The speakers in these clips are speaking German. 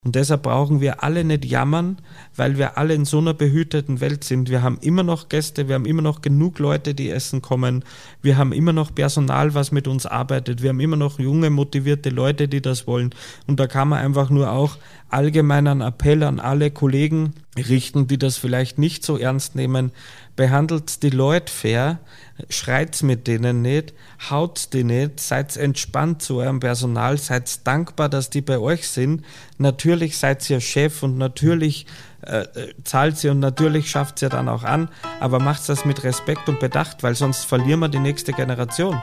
Und deshalb brauchen wir alle nicht jammern, weil wir alle in so einer behüteten Welt sind. Wir haben immer noch Gäste, wir haben immer noch genug Leute, die essen kommen. Wir haben immer noch Personal, was mit uns arbeitet. Wir haben immer noch junge, motivierte Leute, die das wollen. Und da kann man einfach nur auch allgemein einen Appell an alle Kollegen richten, die das vielleicht nicht so ernst nehmen. Behandelt die Leute fair, schreit's mit denen nicht, haut die nicht, seid entspannt zu eurem Personal, seid dankbar, dass die bei euch sind. Natürlich seid ihr Chef und natürlich zahlt sie und natürlich schafft sie dann auch an, aber macht das mit Respekt und Bedacht, weil sonst verlieren wir die nächste Generation.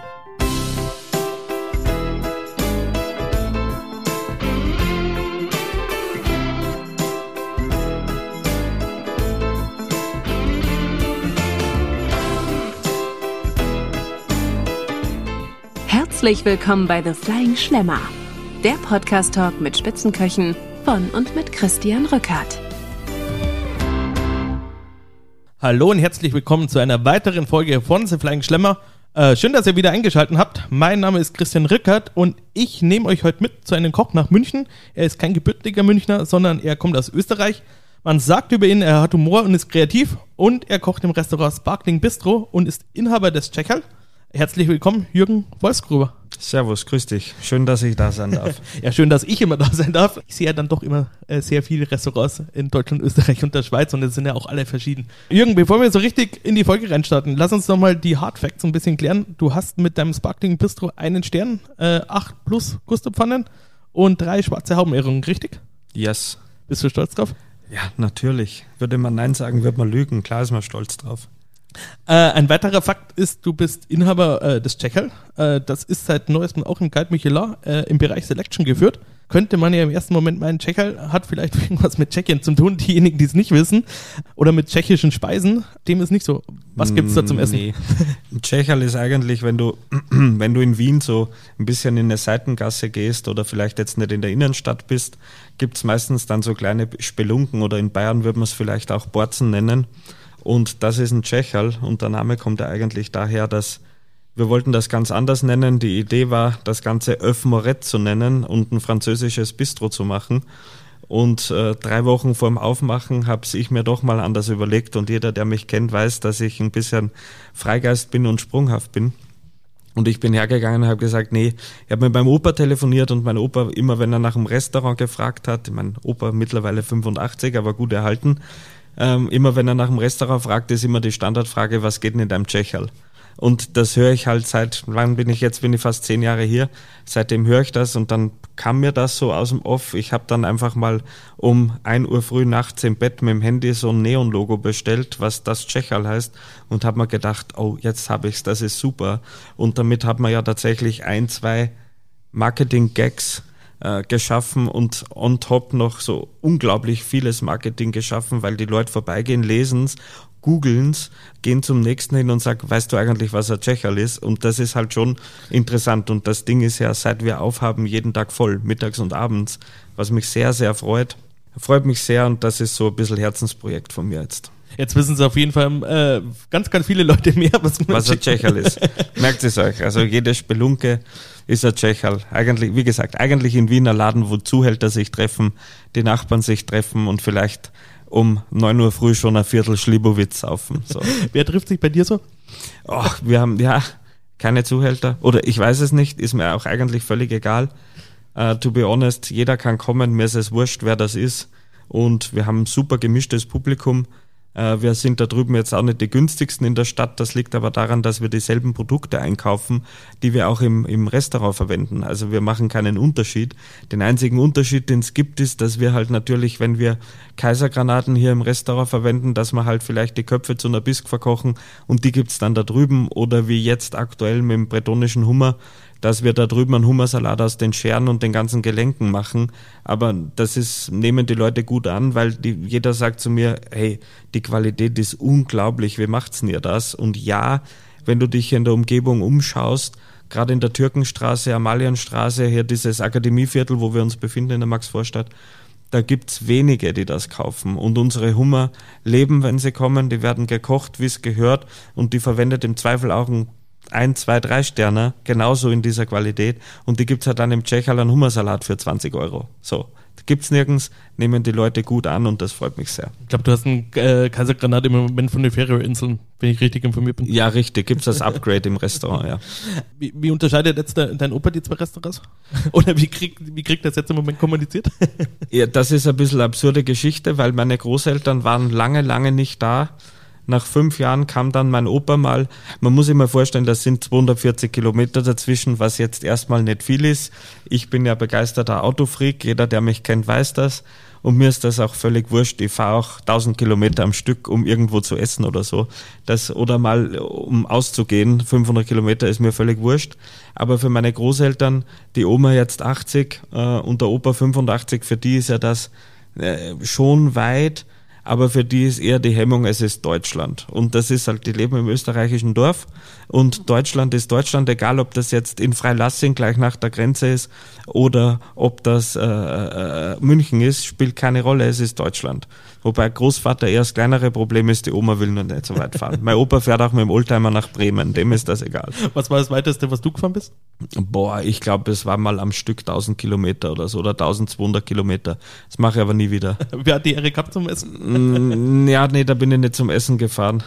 Herzlich willkommen bei The Flying Schlemmer, der Podcast-Talk mit Spitzenköchen von und mit Christian Rückert. Hallo und herzlich willkommen zu einer weiteren Folge von The Flying Schlemmer. Schön, dass ihr wieder eingeschaltet habt. Mein Name ist Christian Rückert und ich nehme euch heute mit zu einem Koch nach München. Er ist kein gebürtiger Münchner, sondern er kommt aus Österreich. Man sagt über ihn, er hat Humor und ist kreativ und er kocht im Restaurant Sparkling Bistro und ist Inhaber des Tschechal. Herzlich willkommen, Jürgen Wolfsgruber. Servus, grüß dich. Schön, dass ich da sein darf. Ja, schön, dass ich immer da sein darf. Ich sehe ja dann doch immer sehr viele Restaurants in Deutschland, Österreich und der Schweiz und es sind ja auch alle verschieden. Jürgen, bevor wir so richtig in die Folge reinstarten, lass uns nochmal die Hard Facts ein bisschen klären. Du hast mit deinem Sparkling Bistro einen Stern, 8 plus Gusto-Pfannen und 3 schwarze Haubenehrungen, richtig? Yes. Bist du stolz drauf? Ja, natürlich. Würde man Nein sagen, würde man lügen. Klar ist man stolz drauf. Ein weiterer Fakt ist, du bist Inhaber des Tschechal. Das ist seit neuestem auch im Guide Michelin im Bereich Selection geführt. Könnte man ja im ersten Moment meinen, Tschechal hat vielleicht irgendwas mit Tschechien zu tun, diejenigen, die es nicht wissen. Oder mit tschechischen Speisen. Dem ist nicht so. Was gibt's da zum Essen? Nee. Tschechal ist eigentlich, wenn du in Wien so ein bisschen in eine Seitengasse gehst oder vielleicht jetzt nicht in der Innenstadt bist, gibt's meistens dann so kleine Spelunken oder in Bayern würde man es vielleicht auch Borzen nennen. Und das ist ein Tschechal und der Name kommt ja eigentlich daher, dass wir wollten das ganz anders nennen. Die Idee war, das Ganze Œuf Moret zu nennen und ein französisches Bistro zu machen. Und 3 Wochen vorm Aufmachen habe ich mir doch mal anders überlegt und jeder, der mich kennt, weiß, dass ich ein bisschen Freigeist bin und sprunghaft bin. Und ich bin hergegangen und habe gesagt, nee, ich habe mit meinem Opa telefoniert und mein Opa, immer wenn er nach einem Restaurant gefragt hat, mein Opa mittlerweile 85, aber gut erhalten, immer wenn er nach dem Restaurant fragt, ist immer die Standardfrage, was geht denn in deinem Tschechal? Und das höre ich halt bin ich fast 10 Jahre hier, seitdem höre ich das und dann kam mir das so aus dem Off. Ich habe dann einfach mal um 1 Uhr früh nachts im Bett mit dem Handy so ein Neon-Logo bestellt, was das Tschechal heißt und habe mir gedacht, oh, jetzt habe ich's, das ist super. Und damit hat man ja tatsächlich 1, 2 Marketing-Gags geschaffen und on top noch so unglaublich vieles Marketing geschaffen, weil die Leute vorbeigehen, lesen's, googeln's, gehen zum nächsten hin und sagen, weißt du eigentlich, was ein Tschechal ist? Und das ist halt schon interessant und das Ding ist ja, seit wir aufhaben, jeden Tag voll, mittags und abends, was mich sehr, sehr freut. Freut mich sehr und das ist so ein bisschen Herzensprojekt von mir jetzt. Jetzt wissen es auf jeden Fall ganz, ganz viele Leute mehr, was ein Tschechal ist. Merkt es euch. Also jede Spelunke ist ein Tschechal. Eigentlich, wie gesagt, eigentlich in Wiener Laden, wo Zuhälter sich treffen, die Nachbarn sich treffen und vielleicht um 9 Uhr früh schon ein Viertel Schlibowitz saufen. So. Wer trifft sich bei dir so? Ach, wir haben ja keine Zuhälter. Oder ich weiß es nicht, ist mir auch eigentlich völlig egal. To be honest, jeder kann kommen, mir ist es wurscht, wer das ist. Und wir haben ein super gemischtes Publikum. Wir sind da drüben jetzt auch nicht die günstigsten in der Stadt. Das liegt aber daran, dass wir dieselben Produkte einkaufen, die wir auch im Restaurant verwenden. Also wir machen keinen Unterschied. Den einzigen Unterschied, den es gibt, ist, dass wir halt natürlich, wenn wir Kaisergranaten hier im Restaurant verwenden, dass wir halt vielleicht die Köpfe zu einer Bisque verkochen und die gibt's dann da drüben. Oder wie jetzt aktuell mit dem bretonischen Hummer, dass wir da drüben einen Hummersalat aus den Scheren und den ganzen Gelenken machen. Aber nehmen die Leute gut an, weil jeder sagt zu mir, hey, die Qualität ist unglaublich, wie macht's denn ihr das? Und ja, wenn du dich in der Umgebung umschaust, gerade in der Türkenstraße, Amalienstraße, hier dieses Akademieviertel, wo wir uns befinden in der Maxvorstadt, da gibt's wenige, die das kaufen. Und unsere Hummer leben, wenn sie kommen, die werden gekocht, wie es gehört und die verwendet im Zweifel auch 1, 2, 3 Sterne, genauso in dieser Qualität. Und die gibt's halt dann im Tschechal einen Hummersalat für 20 Euro. So, Gibt's nirgends, nehmen die Leute gut an und das freut mich sehr. Ich glaube, du hast einen Kaisergranat im Moment von den Färöerinseln, wenn ich richtig informiert bin. Ja, richtig, gibt's das Upgrade im Restaurant, ja. Wie unterscheidet jetzt dein Opa die zwei Restaurants? Oder wie kriegt das jetzt im Moment kommuniziert? Ja, das ist ein bisschen eine absurde Geschichte, weil meine Großeltern waren lange nicht da. Nach 5 Jahren kam dann mein Opa mal, man muss sich mal vorstellen, das sind 240 Kilometer dazwischen, was jetzt erstmal nicht viel ist. Ich bin ja begeisterter Autofreak, jeder, der mich kennt, weiß das. Und mir ist das auch völlig wurscht. Ich fahre auch 1000 Kilometer am Stück, um irgendwo zu essen oder so. Oder mal, um auszugehen, 500 Kilometer ist mir völlig wurscht. Aber für meine Großeltern, die Oma jetzt 80 und der Opa 85, für die ist ja das schon weit. Aber für die ist eher die Hemmung, es ist Deutschland. Und das ist halt, die leben im österreichischen Dorf. Und Deutschland ist Deutschland, egal ob das jetzt in Freilassing gleich nach der Grenze ist oder ob das München ist, spielt keine Rolle, es ist Deutschland. Wobei Großvater eher das kleinere Problem ist, die Oma will nur nicht so weit fahren. Mein Opa fährt auch mit dem Oldtimer nach Bremen, dem ist das egal. Was war das Weiteste, was du gefahren bist? Boah, ich glaube, es war mal am Stück 1000 Kilometer oder so oder 1200 Kilometer. Das mache ich aber nie wieder. Wer hat die Ehre gehabt zum Essen? Ja, nee, da bin ich nicht zum Essen gefahren.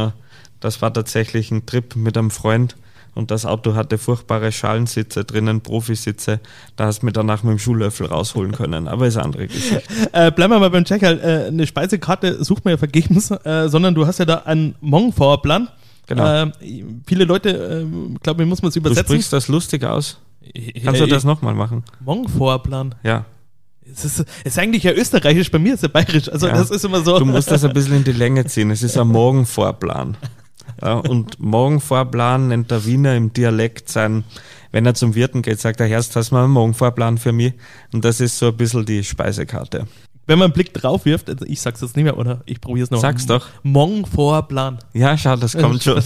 Das war tatsächlich ein Trip mit einem Freund. Und das Auto hatte furchtbare Schalensitze drinnen, Profisitze. Da hast du mich danach mit dem Schuhlöffel rausholen können. Aber ist eine andere Geschichte. Bleiben wir mal beim Checkerl. Eine Speisekarte sucht man ja vergebens, sondern du hast ja da einen Mong-Vorplan. Genau. Viele Leute, glaube ich, muss man es übersetzen. Du sprichst das lustig aus. Kannst du das nochmal machen? Mong-Vorplan. Ja. Es ist eigentlich ja österreichisch, bei mir ist ja bayerisch. Also das ist immer so. Du musst das ein bisschen in die Länge ziehen. Es ist ein Morgenvorplan. Ja, und Morgenvorplan nennt der Wiener im Dialekt sein, wenn er zum Wirten geht, sagt er, Herrst, hast du mal einen Morgenvorplan für mich? Und das ist so ein bisschen die Speisekarte. Wenn man einen Blick drauf wirft, also ich sag's jetzt nicht mehr, oder ich probiere es noch. Sag's doch. Morgenvorplan. Ja, schau, das kommt schon.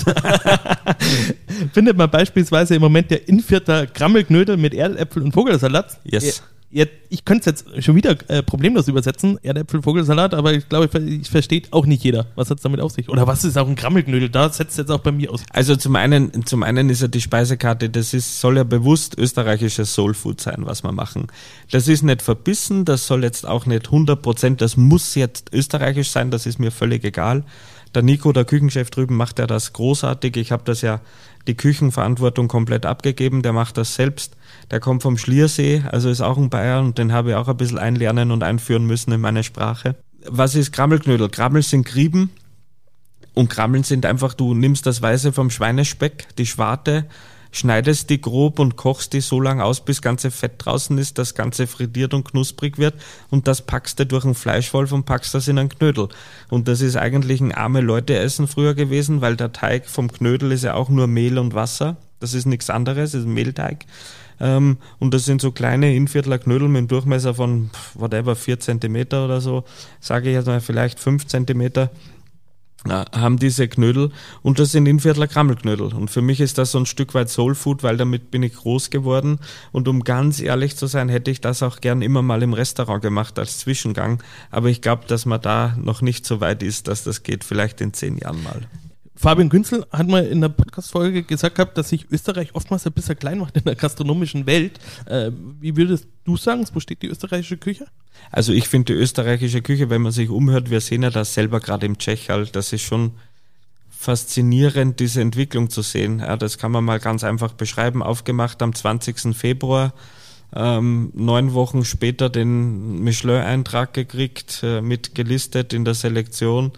Findet man beispielsweise im Moment der Innviertler Krammelknödel mit Erdäpfel und Vogelsalat. Yes. Ich könnte es jetzt schon wieder problemlos übersetzen, Erdäpfel, Vogelsalat, aber ich glaube, ich versteht auch nicht jeder. Was hat es damit auf sich? Oder was ist auch ein Krammelknödel? Da setzt es jetzt auch bei mir aus. Also zum einen ist ja die Speisekarte, soll ja bewusst österreichisches Soulfood sein, was wir machen. Das ist nicht verbissen, das soll jetzt auch nicht 100%, das muss jetzt österreichisch sein, das ist mir völlig egal. Der Nico, der Küchenchef drüben, macht ja das großartig. Ich habe das ja, die Küchenverantwortung komplett abgegeben, der macht das selbst. Der kommt vom Schliersee, also ist auch ein Bayer und den habe ich auch ein bisschen einlernen und einführen müssen in meine Sprache. Was ist Krammelknödel? Krammel sind Grieben und Krammeln sind einfach, du nimmst das Weiße vom Schweinespeck, die Schwarte, schneidest die grob und kochst die so lange aus, bis ganze Fett draußen ist, das Ganze frittiert und knusprig wird und das packst du durch einen Fleischwolf und packst das in einen Knödel. Und das ist eigentlich ein arme Leute-Essen früher gewesen, weil der Teig vom Knödel ist ja auch nur Mehl und Wasser. Das ist nichts anderes, das ist ein Mehlteig. Und das sind so kleine Innviertler Knödel mit einem Durchmesser von 4 Zentimeter oder so, sage ich jetzt mal vielleicht 5 Zentimeter. Haben diese Knödel und das sind Innviertler Krammelknödel und für mich ist das so ein Stück weit Soulfood, weil damit bin ich groß geworden und um ganz ehrlich zu sein, hätte ich das auch gern immer mal im Restaurant gemacht als Zwischengang, aber ich glaube, dass man da noch nicht so weit ist, dass das geht, vielleicht in 10 Jahren mal. Fabian Günzel hat mal in der Podcast-Folge gesagt gehabt, dass sich Österreich oftmals ein bisschen klein macht in der gastronomischen Welt. Wie würdest du sagen, wo steht die österreichische Küche? Also ich finde die österreichische Küche, wenn man sich umhört, wir sehen ja das selber gerade im Tschechal, das ist schon faszinierend, diese Entwicklung zu sehen. Ja, das kann man mal ganz einfach beschreiben. Aufgemacht am 20. Februar, 9 Wochen später den Michelin-Eintrag gekriegt, mit gelistet in der Selektion.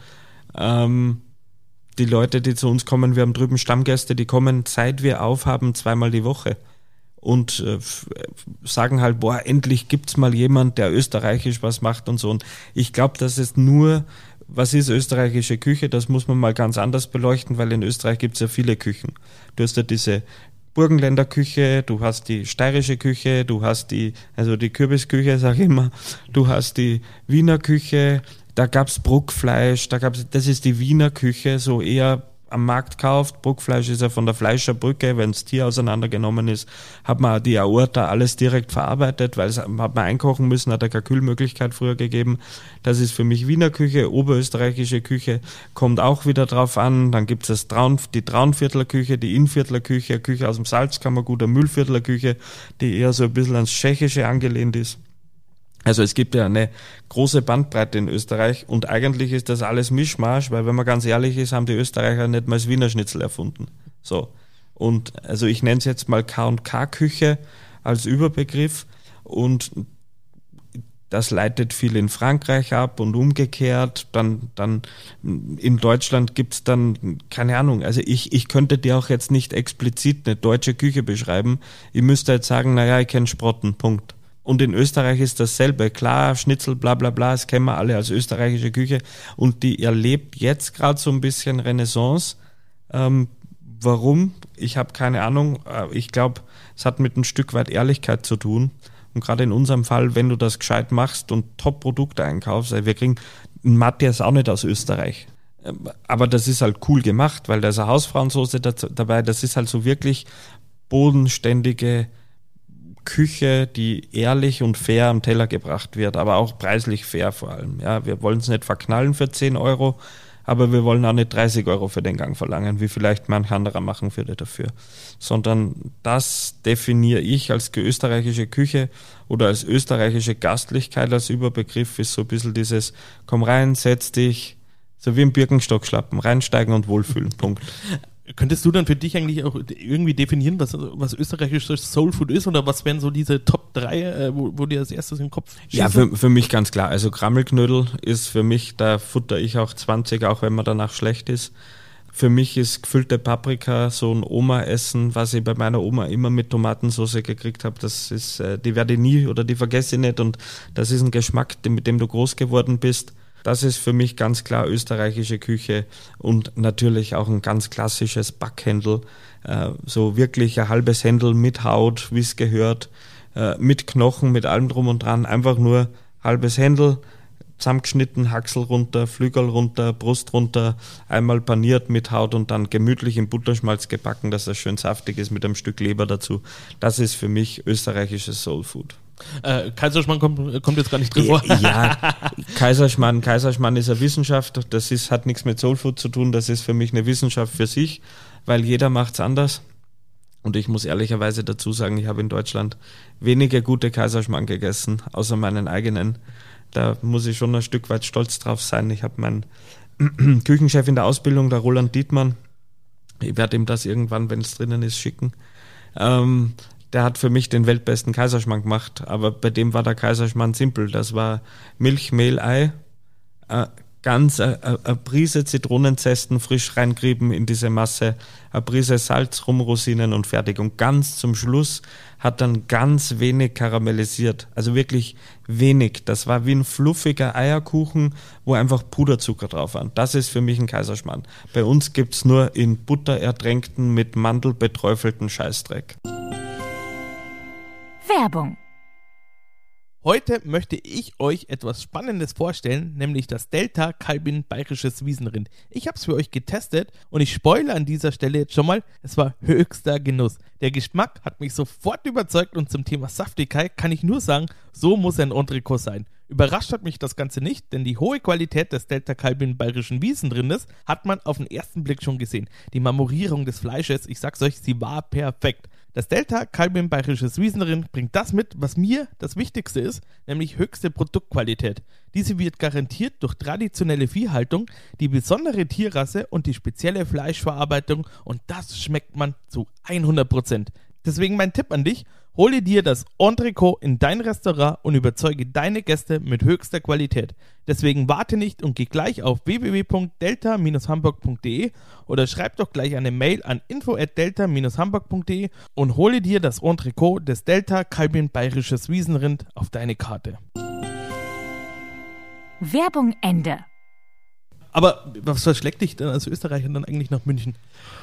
Die Leute, die zu uns kommen, wir haben drüben Stammgäste, die kommen, seit wir aufhaben, 2-mal die Woche und sagen halt, boah, endlich gibt's mal jemand, der österreichisch was macht und so. Und ich glaube, dass es nur, was ist österreichische Küche, das muss man mal ganz anders beleuchten, weil in Österreich gibt's ja viele Küchen. Du hast ja diese Burgenländer Küche, du hast die steirische Küche, du hast die Kürbisküche, sag ich immer, du hast die Wiener Küche, da gab's Bruckfleisch, das ist die Wiener Küche, so eher am Markt kauft. Bruckfleisch ist ja von der Fleischerbrücke, wenn das Tier auseinandergenommen ist, hat man die Aorta alles direkt verarbeitet, weil hat man einkochen müssen, hat ja keine Kühlmöglichkeit früher gegeben. Das ist für mich Wiener Küche, oberösterreichische Küche, kommt auch wieder drauf an. Dann gibt's die Traunviertler Küche, die Innviertler Küche, Küche aus dem Salzkammergut, der Mühlviertler Küche, die eher so ein bisschen ans Tschechische angelehnt ist. Also es gibt ja eine große Bandbreite in Österreich und eigentlich ist das alles Mischmasch, weil wenn man ganz ehrlich ist, haben die Österreicher nicht mal das Wiener Schnitzel erfunden. So. Und also ich nenne es jetzt mal K&K-Küche als Überbegriff und das leitet viel in Frankreich ab und umgekehrt. Dann in Deutschland gibt's dann, keine Ahnung, also ich könnte dir auch jetzt nicht explizit eine deutsche Küche beschreiben. Ich müsste jetzt sagen, naja, ich kenne Sprotten, Punkt. Und in Österreich ist dasselbe. Klar, Schnitzel, bla bla bla, das kennen wir alle als österreichische Küche. Und die erlebt jetzt gerade so ein bisschen Renaissance. Warum? Ich habe keine Ahnung. Ich glaube, es hat mit ein Stück weit Ehrlichkeit zu tun. Und gerade in unserem Fall, wenn du das gescheit machst und Top-Produkte einkaufst, wir kriegen einen Matthias auch nicht aus Österreich. Aber das ist halt cool gemacht, weil da ist eine Hausfrauensoße dabei. Das ist halt so wirklich bodenständige Küche, die ehrlich und fair am Teller gebracht wird, aber auch preislich fair vor allem. Ja, wir wollen es nicht verknallen für 10 Euro, aber wir wollen auch nicht 30 Euro für den Gang verlangen, wie vielleicht manch anderer machen würde dafür. Sondern das definiere ich als österreichische Küche oder als österreichische Gastlichkeit als Überbegriff, ist so ein bisschen dieses, komm rein, setz dich, so wie im Birkenstock schlappen, reinsteigen und wohlfühlen, Punkt. Könntest du dann für dich eigentlich auch irgendwie definieren, was österreichisches Soulfood ist oder was wären so diese Top 3, wo dir als erstes im Kopf schießen? Ja, für mich ganz klar. Also Krammelknödel ist für mich, da futter ich auch 20, auch wenn man danach schlecht ist. Für mich ist gefüllte Paprika so ein Oma-Essen, was ich bei meiner Oma immer mit Tomatensauce gekriegt habe. Das ist, die werde ich nie oder die vergesse ich nicht und das ist ein Geschmack, mit dem du groß geworden bist. Das ist für mich ganz klar österreichische Küche und natürlich auch ein ganz klassisches Backhändel. So wirklich ein halbes Händel mit Haut, wie es gehört, mit Knochen, mit allem drum und dran. Einfach nur halbes Händel, zusammengeschnitten, Haxel runter, Flügel runter, Brust runter, einmal paniert mit Haut und dann gemütlich in Butterschmalz gebacken, dass das schön saftig ist mit einem Stück Leber dazu. Das ist für mich österreichisches Soulfood. Kaiserschmarrn kommt jetzt gar nicht drin vor. Ja, Kaiserschmarrn ist eine Wissenschaft, hat nichts mit Soulfood zu tun, das ist für mich eine Wissenschaft für sich, weil jeder macht's anders. Und ich muss ehrlicherweise dazu sagen, ich habe in Deutschland wenige gute Kaiserschmarrn gegessen, außer meinen eigenen. Da muss ich schon ein Stück weit stolz drauf sein. Ich habe meinen Küchenchef in der Ausbildung, der Roland Dietmann, ich werde ihm das irgendwann, wenn es drinnen ist, schicken. Der hat für mich den weltbesten Kaiserschmarrn gemacht, aber bei dem war der Kaiserschmarrn simpel. Das war Milch, Mehl, Ei, eine Prise Zitronenzesten frisch reingrieben in diese Masse, eine Prise Salz, Rumrosinen und fertig. Und ganz zum Schluss hat dann ganz wenig karamellisiert, also wirklich wenig. Das war wie ein fluffiger Eierkuchen, wo einfach Puderzucker drauf war. Das ist für mich ein Kaiserschmarrn. Bei uns gibt's nur in Butter ertränkten, mit Mandel beträufelten Scheißdreck. Werbung. Heute möchte ich euch etwas Spannendes vorstellen, nämlich das Delta Calbin Bayerisches Wiesenrind. Ich habe es für euch getestet und ich spoilere an dieser Stelle jetzt schon mal, es war höchster Genuss. Der Geschmack hat mich sofort überzeugt und zum Thema Saftigkeit kann ich nur sagen, so muss ein Entrecot sein. Überrascht hat mich das Ganze nicht, denn die hohe Qualität des Delta Calbin Bayerischen Wiesenrindes hat man auf den ersten Blick schon gesehen. Die Marmorierung des Fleisches, ich sag's euch, sie war perfekt. Das Delta Calbin Bayerisches Wiesenrind bringt das mit, was mir das Wichtigste ist, nämlich höchste Produktqualität. Diese wird garantiert durch traditionelle Viehhaltung, die besondere Tierrasse und die spezielle Fleischverarbeitung und das schmeckt man zu 100%. Deswegen mein Tipp an dich, hole dir das Entrecot in dein Restaurant und überzeuge deine Gäste mit höchster Qualität. Deswegen warte nicht und geh gleich auf www.delta-hamburg.de oder schreib doch gleich eine Mail an info@delta-hamburg.de und hole dir das Entrecot des Delta Calbin Bayerisches Wiesenrind auf deine Karte. Werbung Ende. Aber was verschlägt dich denn als Österreicher dann eigentlich nach München?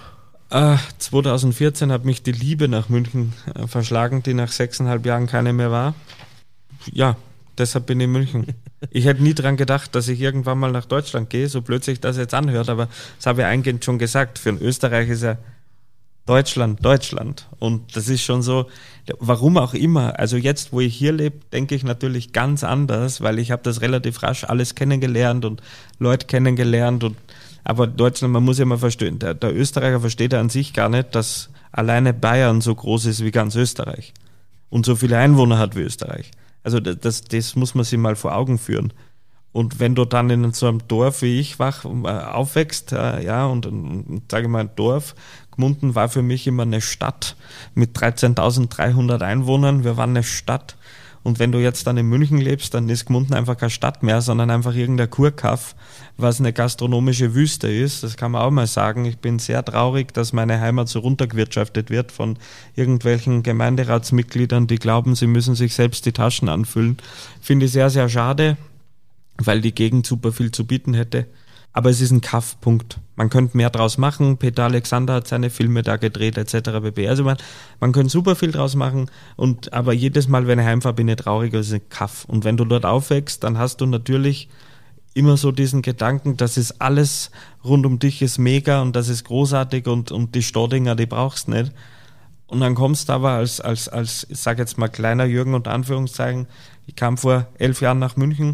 2014 hat mich die Liebe nach München verschlagen, die nach 6,5 Jahren keine mehr war. Ja, deshalb bin ich in München. Ich hätte nie dran gedacht, dass ich irgendwann mal nach Deutschland gehe, so blöd sich das jetzt anhört, aber das habe ich eingehend schon gesagt. Für einen Österreicher ist ja Deutschland. Und das ist schon so, warum auch immer. Also jetzt, wo ich hier lebe, denke ich natürlich ganz anders, weil ich habe das relativ rasch alles kennengelernt und Leute kennengelernt aber Deutschland, man muss ja mal verstehen, der Österreicher versteht ja an sich gar nicht, dass alleine Bayern so groß ist wie ganz Österreich und so viele Einwohner hat wie Österreich. Also das muss man sich mal vor Augen führen. Und wenn du dann in so einem Dorf wie ich aufwächst, und sage ich mal ein Dorf, Gmunden war für mich immer eine Stadt mit 13.300 Einwohnern, wir waren eine Stadt. Und wenn du jetzt dann in München lebst, dann ist Gmunden einfach keine Stadt mehr, sondern einfach irgendein Kurkaff, was eine gastronomische Wüste ist. Das kann man auch mal sagen. Ich bin sehr traurig, dass meine Heimat so runtergewirtschaftet wird von irgendwelchen Gemeinderatsmitgliedern, die glauben, sie müssen sich selbst die Taschen anfüllen. Finde ich sehr, sehr schade, weil die Gegend super viel zu bieten hätte. Aber es ist ein Kaff, Punkt. Man könnte mehr draus machen. Peter Alexander hat seine Filme da gedreht, etc. pp. Also man könnte super viel draus machen. Aber jedes Mal, wenn ich heimfahre, bin ich traurig, es ist ein Kaff. Und wenn du dort aufwächst, dann hast du natürlich immer so diesen Gedanken, das ist alles rund um dich ist mega und das ist großartig und die Staudinger, die brauchst nicht. Und dann kommst du aber als ich sag jetzt mal kleiner Jürgen unter Anführungszeichen, ich kam vor 11 Jahren nach München,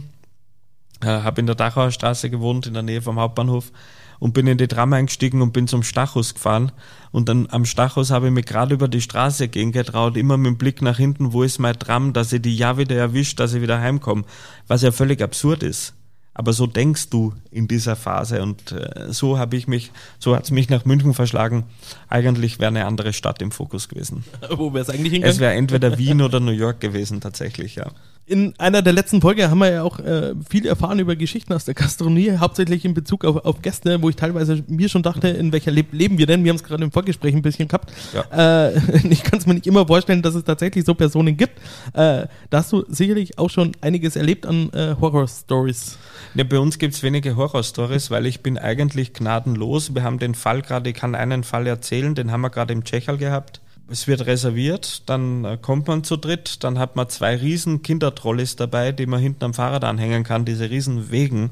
habe in der Dachauer Straße gewohnt, in der Nähe vom Hauptbahnhof und bin in die Tram eingestiegen und bin zum Stachus gefahren. Und dann am Stachus habe ich mich gerade über die Straße gehen getraut, immer mit dem Blick nach hinten, wo ist mein Tram, dass ich die ja wieder erwischt, dass ich wieder heimkomme. Was ja völlig absurd ist. Aber so denkst du in dieser Phase und so hat es mich nach München verschlagen. Eigentlich wäre eine andere Stadt im Fokus gewesen. Wo wäre es eigentlich hingegangen? Es wäre entweder Wien oder New York gewesen, tatsächlich, ja. In einer der letzten Folgen haben wir ja auch viel erfahren über Geschichten aus der Gastronomie, hauptsächlich in Bezug auf Gäste, wo ich teilweise mir schon dachte, in welcher leben wir denn? Wir haben es gerade im Vorgespräch ein bisschen gehabt. Ja. Ich kann es mir nicht immer vorstellen, dass es tatsächlich so Personen gibt. Da hast du sicherlich auch schon einiges erlebt an Horror-Stories. Ja, bei uns gibt es wenige Horror-Stories, weil ich bin eigentlich gnadenlos. Wir haben den Fall gerade, ich kann einen Fall erzählen, den haben wir gerade im Tschechal gehabt. Es wird reserviert, dann kommt man zu dritt, dann hat man 2 riesen Kindertrolleys dabei, die man hinten am Fahrrad anhängen kann, diese riesen Wegen.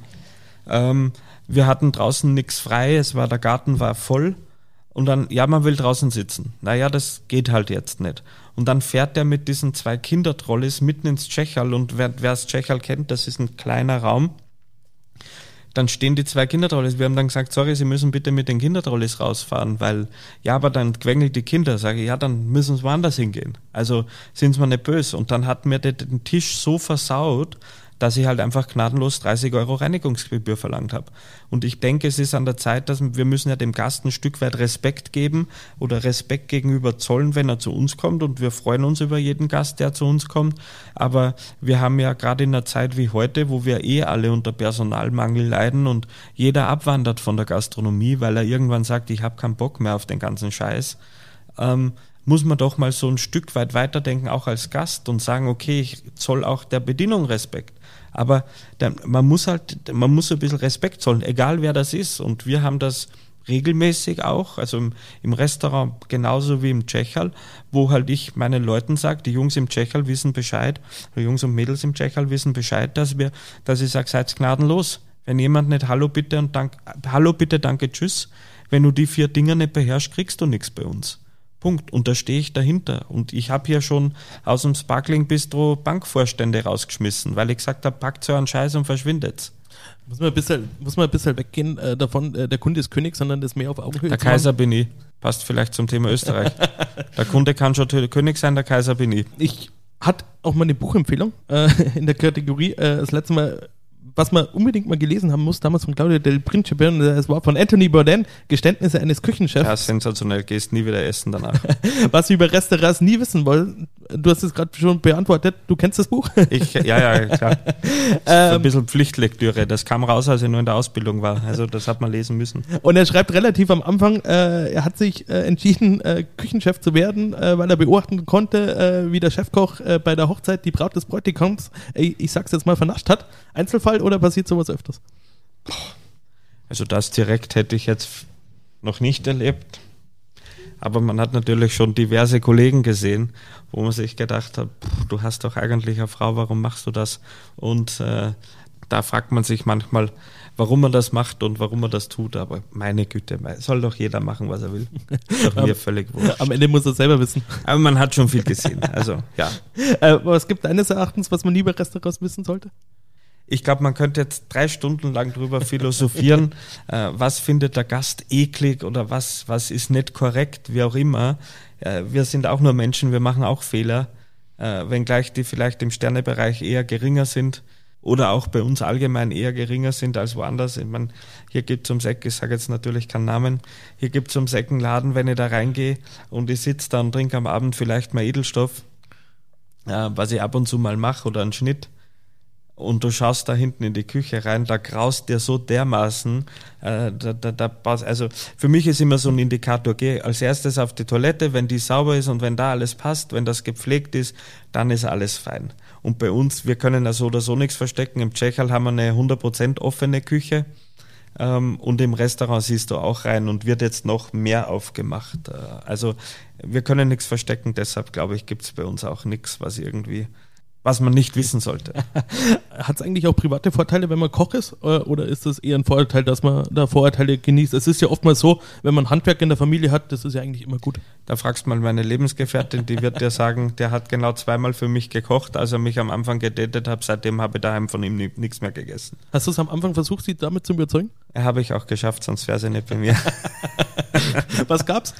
Wir hatten draußen nichts frei, der Garten war voll und dann, ja, man will draußen sitzen. Naja, das geht halt jetzt nicht. Und dann fährt der mit diesen 2 Kindertrolleys mitten ins Tschechal und wer das Tschechal kennt, das ist ein kleiner Raum. Dann stehen die 2 Kindertrolleys. Wir haben dann gesagt, sorry, Sie müssen bitte mit den Kindertrolleys rausfahren, weil, ja, aber dann quengeln die Kinder. Sage ich, ja, dann müssen Sie woanders hingehen. Also sind Sie mir nicht böse. Und dann hat mir den Tisch so versaut, dass ich halt einfach gnadenlos 30 € Reinigungsgebühr verlangt habe. Und ich denke, es ist an der Zeit, dass wir müssen ja dem Gast ein Stück weit Respekt geben oder Respekt gegenüber zollen, wenn er zu uns kommt. Und wir freuen uns über jeden Gast, der zu uns kommt. Aber wir haben ja gerade in einer Zeit wie heute, wo wir alle unter Personalmangel leiden und jeder abwandert von der Gastronomie, weil er irgendwann sagt, ich habe keinen Bock mehr auf den ganzen Scheiß, muss man doch mal so ein Stück weit weiterdenken, auch als Gast und sagen, okay, ich zoll auch der Bedienung Respekt. Aber man muss ein bisschen Respekt zollen, egal wer das ist. Und wir haben das regelmäßig auch, also im Restaurant genauso wie im Tschechal, wo halt ich meinen Leuten sage, die Jungs im Tschechal wissen Bescheid, die Jungs und Mädels im Tschechal wissen Bescheid, dass ich sage, seid gnadenlos. Wenn jemand nicht Hallo, bitte und Hallo, bitte, danke, tschüss, wenn du die 4 Dinger nicht beherrschst, kriegst du nichts bei uns. Punkt. Und da stehe ich dahinter. Und ich habe hier schon aus dem Sparkling Bistro Bankvorstände rausgeschmissen, weil ich gesagt habe, packt so einen Scheiß und verschwindet. Muss man ein bisschen weggehen davon, der Kunde ist König, sondern das mehr auf Augenhöhe. Der Kaiser bin ich. Passt vielleicht zum Thema Österreich. Der Kunde kann schon König sein, der Kaiser bin ich. Ich hatte auch mal eine Buchempfehlung in der Kategorie. Das letzte Mal, was man unbedingt mal gelesen haben muss, damals von Claudio del Principe, es war von Anthony Bourdain, Geständnisse eines Küchenchefs. Ja, sensationell, gehst nie wieder essen danach. Was wir über Restaurants nie wissen wollen, du hast es gerade schon beantwortet, du kennst das Buch? Ja, klar. Ein bisschen Pflichtlektüre, das kam raus, als ich nur in der Ausbildung war, also das hat man lesen müssen. Und er schreibt relativ am Anfang, er hat sich entschieden, Küchenchef zu werden, weil er beobachten konnte, wie der Chefkoch bei der Hochzeit die Braut des Bräutigams, ich sag's jetzt mal, vernascht hat. Einzelfall oder passiert sowas öfters? Also das direkt hätte ich jetzt noch nicht erlebt. Aber man hat natürlich schon diverse Kollegen gesehen, wo man sich gedacht hat, du hast doch eigentlich eine Frau, warum machst du das? Und da fragt man sich manchmal, warum man das macht und warum man das tut. Aber meine Güte, soll doch jeder machen, was er will. Ist doch mir völlig wurscht. Am Ende muss er selber wissen. Aber man hat schon viel gesehen, also ja. Was gibt deines Erachtens, was man nie bei Restaurants wissen sollte? Ich glaube, man könnte jetzt 3 Stunden lang drüber philosophieren, was findet der Gast eklig oder was ist nicht korrekt, wie auch immer. Wir sind auch nur Menschen, wir machen auch Fehler. wenngleich die vielleicht im Sternebereich eher geringer sind oder auch bei uns allgemein eher geringer sind als woanders. Ich meine, hier gibt es ums Eck, ich sage jetzt natürlich keinen Namen, hier gibt es ums Eck einen Laden, wenn ich da reingehe und ich sitze da und trinke am Abend vielleicht mal Edelstoff, was ich ab und zu mal mache oder einen Schnitt, und du schaust da hinten in die Küche rein, da graust dir so dermaßen, also für mich ist immer so ein Indikator, geh als erstes auf die Toilette, wenn die sauber ist und wenn da alles passt, wenn das gepflegt ist, dann ist alles fein. Und bei uns, wir können ja so oder so nichts verstecken, im Tschechal haben wir eine 100% offene Küche, und im Restaurant siehst du auch rein und wird jetzt noch mehr aufgemacht. Also wir können nichts verstecken, deshalb glaube ich, gibt es bei uns auch nichts, was man nicht wissen sollte. Hat es eigentlich auch private Vorteile, wenn man Koch ist? Oder ist das eher ein Vorteil, dass man da Vorurteile genießt? Es ist ja oftmals so, wenn man Handwerk in der Familie hat, das ist ja eigentlich immer gut. Da fragst du mal meine Lebensgefährtin, die wird dir sagen, der hat genau 2-mal für mich gekocht, als er mich am Anfang gedatet hat. Seitdem habe ich daheim von ihm nichts mehr gegessen. Hast du es am Anfang versucht, sie damit zu überzeugen? Habe ich auch geschafft, sonst wäre sie nicht bei mir. Was gab's?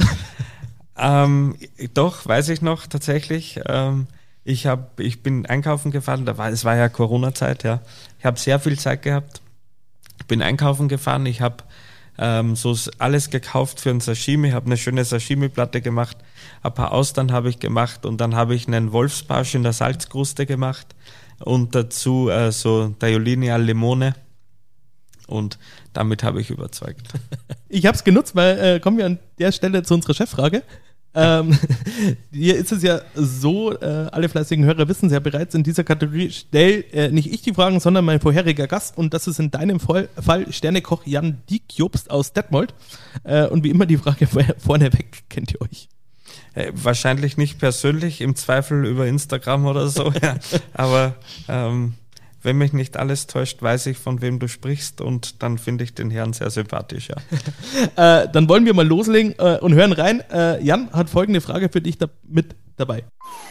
Doch, weiß ich noch tatsächlich. Ich bin einkaufen gefahren, es war ja Corona-Zeit, ja. Ich habe sehr viel Zeit gehabt. Ich bin einkaufen gefahren, ich habe so alles gekauft für ein Sashimi, habe eine schöne Sashimi-Platte gemacht, ein paar Austern habe ich gemacht und dann habe ich einen Wolfsbarsch in der Salzkruste gemacht und dazu so Tagliolini al Limone und damit habe ich überzeugt. Ich habe es genutzt, weil kommen wir an der Stelle zu unserer Cheffrage. Hier ist es ja so, alle fleißigen Hörer wissen es ja bereits, in dieser Kategorie stelle nicht ich die Fragen, sondern mein vorheriger Gast, und das ist in deinem Fall Sternekoch Jan Diekjobst aus Detmold. Und wie immer die Frage vorneweg, kennt ihr euch? Wahrscheinlich nicht persönlich, im Zweifel über Instagram oder so, ja. Aber wenn mich nicht alles täuscht, weiß ich, von wem du sprichst, und dann finde ich den Herrn sehr sympathisch, ja. Dann wollen wir mal loslegen und hören rein. Jan hat folgende Frage für dich mit dabei.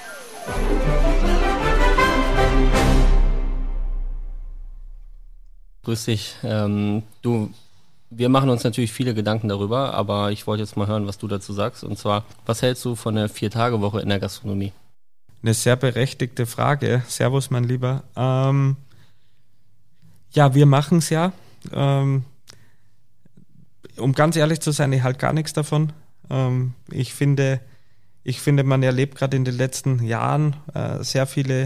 Grüß dich. Wir machen uns natürlich viele Gedanken darüber, aber ich wollte jetzt mal hören, was du dazu sagst. Und zwar, was hältst du von der 4-Tage-Woche in der Gastronomie? Eine sehr berechtigte Frage. Servus, mein Lieber. Ja, wir machen es ja. Um ganz ehrlich zu sein, ich halte gar nichts davon. Ich finde, man erlebt gerade in den letzten Jahren sehr viel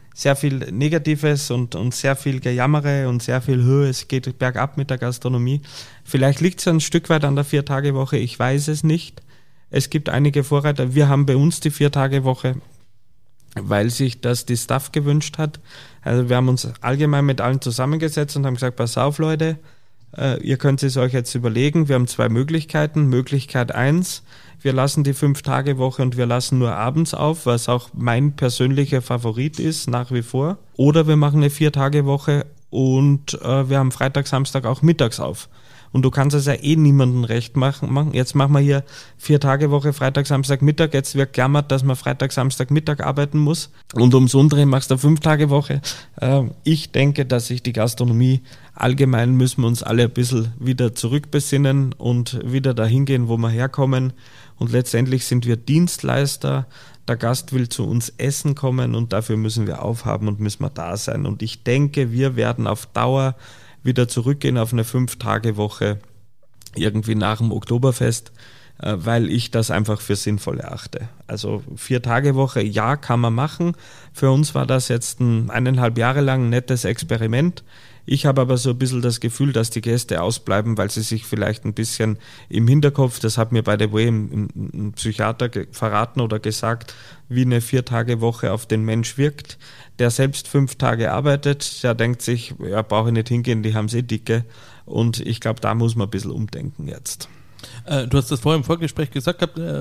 Negatives und sehr viel Gejammere und sehr viel Höhe. Es geht bergab mit der Gastronomie. Vielleicht liegt es ein Stück weit an der 4-Tage-Woche, ich weiß es nicht. Es gibt einige Vorreiter. Wir haben bei uns die 4-Tage-Woche, weil sich das die Staff gewünscht hat. Also wir haben uns allgemein mit allen zusammengesetzt und haben gesagt, pass auf Leute, ihr könnt es euch jetzt überlegen. Wir haben 2 Möglichkeiten. Möglichkeit 1, wir lassen die 5-Tage-Woche und wir lassen nur abends auf, was auch mein persönlicher Favorit ist, nach wie vor. Oder wir machen eine 4-Tage-Woche und wir haben Freitag, Samstag auch mittags auf. Und du kannst es ja niemandem recht machen. Jetzt machen wir hier 4-Tage-Woche, Freitag, Samstag, Mittag. Jetzt wird klammert, dass man Freitag, Samstag, Mittag arbeiten muss. Und ums Umdrehen machst du 5-Tage-Woche. Ich denke, dass sich die Gastronomie, allgemein müssen wir uns alle ein bisschen wieder zurückbesinnen und wieder dahin gehen, wo wir herkommen. Und letztendlich sind wir Dienstleister. Der Gast will zu uns essen kommen und dafür müssen wir aufhaben und müssen wir da sein. Und ich denke, wir werden auf Dauer wieder zurückgehen auf eine 5-Tage-Woche irgendwie nach dem Oktoberfest, weil ich das einfach für sinnvoll erachte. Also 4-Tage-Woche, ja, kann man machen. Für uns war das jetzt 1,5 Jahre lang ein nettes Experiment. Ich habe aber so ein bisschen das Gefühl, dass die Gäste ausbleiben, weil sie sich vielleicht ein bisschen im Hinterkopf, das hat mir by the way ein Psychiater verraten oder gesagt, wie eine 4-Tage-Woche auf den Mensch wirkt. Der selbst 5 Tage arbeitet, der denkt sich, ja, brauche ich nicht hingehen, die haben dicke. Und ich glaube, da muss man ein bisschen umdenken jetzt. Du hast das vorher im Vorgespräch gesagt,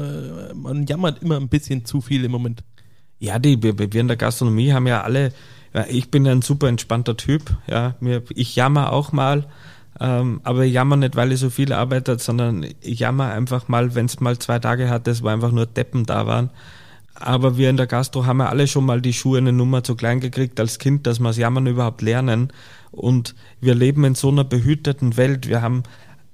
man jammert immer ein bisschen zu viel im Moment. Ja, wir in der Gastronomie haben ja alle, ja, ich bin ja ein super entspannter Typ, ja, ich jammer auch mal, aber ich jammer nicht, weil ich so viel arbeite, sondern ich jammer einfach mal, wenn es mal 2 Tage hatte, wo einfach nur Deppen da waren. Aber wir in der Gastro haben ja alle schon mal die Schuhe eine Nummer zu klein gekriegt als Kind, dass wir das Jammern überhaupt lernen. Und wir leben in so einer behüteten Welt. Wir haben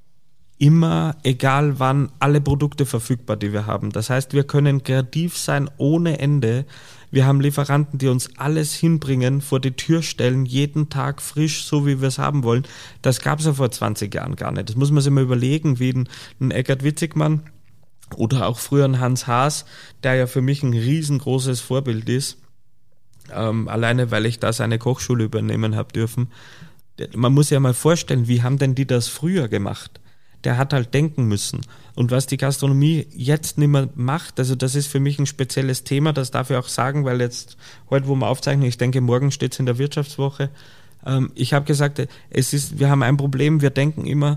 immer, egal wann, alle Produkte verfügbar, die wir haben. Das heißt, wir können kreativ sein ohne Ende. Wir haben Lieferanten, die uns alles hinbringen, vor die Tür stellen, jeden Tag frisch, so wie wir es haben wollen. Das gab es ja vor 20 Jahren gar nicht. Das muss man sich mal überlegen, wie ein Eckart Witzigmann oder auch früher ein Hans Haas, der ja für mich ein riesengroßes Vorbild ist, alleine weil ich da seine Kochschule übernehmen habe dürfen. Man muss ja mal vorstellen, wie haben denn die das früher gemacht? Der hat halt denken müssen. Und was die Gastronomie jetzt nicht mehr macht, also das ist für mich ein spezielles Thema, das darf ich auch sagen, weil jetzt, heute wo wir aufzeichnen, ich denke, morgen steht es in der Wirtschaftswoche, ich habe gesagt, wir haben ein Problem, wir denken immer,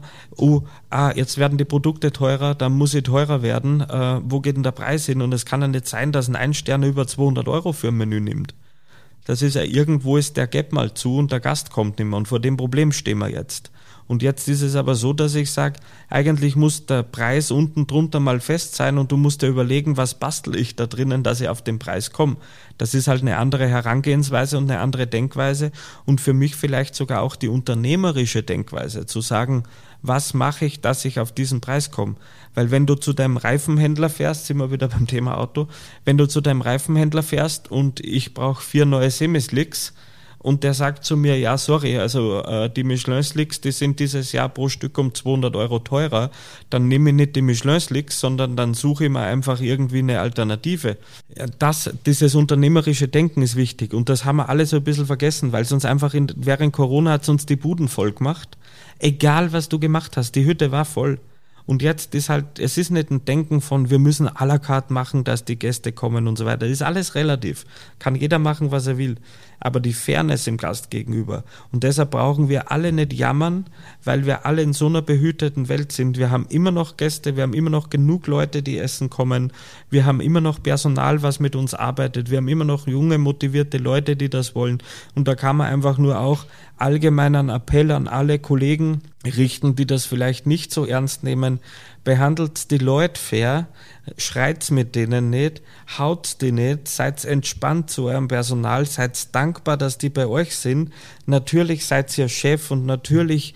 jetzt werden die Produkte teurer, dann muss sie teurer werden, wo geht denn der Preis hin? Und es kann ja nicht sein, dass ein Ein-Sterner über 200 € für ein Menü nimmt. Das ist ja, irgendwo ist der Gap mal zu und der Gast kommt nicht mehr und vor dem Problem stehen wir jetzt. Und jetzt ist es aber so, dass ich sage, eigentlich muss der Preis unten drunter mal fest sein und du musst dir überlegen, was bastel ich da drinnen, dass ich auf den Preis komme. Das ist halt eine andere Herangehensweise und eine andere Denkweise und für mich vielleicht sogar auch die unternehmerische Denkweise, zu sagen, was mache ich, dass ich auf diesen Preis komme? Weil wenn du zu deinem Reifenhändler fährst, sind wir wieder beim Thema Auto, wenn du zu deinem Reifenhändler fährst und ich brauche 4 neue Semislicks, und der sagt zu mir, ja, sorry, also die Michelin-Slicks, die sind dieses Jahr pro Stück um 200 € teurer, dann nehme ich nicht die Michelin-Slicks, sondern dann suche ich mir einfach irgendwie eine Alternative. Ja, dieses unternehmerische Denken ist wichtig und das haben wir alle so ein bisschen vergessen, weil es uns einfach während Corona hat es uns die Buden voll gemacht. Egal, was du gemacht hast, die Hütte war voll. Und jetzt ist halt, es ist nicht ein Denken von, wir müssen à la carte machen, dass die Gäste kommen und so weiter. Das ist alles relativ. Kann jeder machen, was er will. Aber die Fairness im Gast gegenüber. Und deshalb brauchen wir alle nicht jammern, weil wir alle in so einer behüteten Welt sind. Wir haben immer noch Gäste, wir haben immer noch genug Leute, die essen kommen. Wir haben immer noch Personal, was mit uns arbeitet. Wir haben immer noch junge, motivierte Leute, die das wollen. Und da kann man einfach nur auch allgemein einen Appell an alle Kollegen richten, die das vielleicht nicht so ernst nehmen. Behandelt die Leute fair, schreit's mit denen nicht, haut's die nicht, seid entspannt zu eurem Personal, seid dankbar, dass die bei euch sind. Natürlich seid ihr Chef und natürlich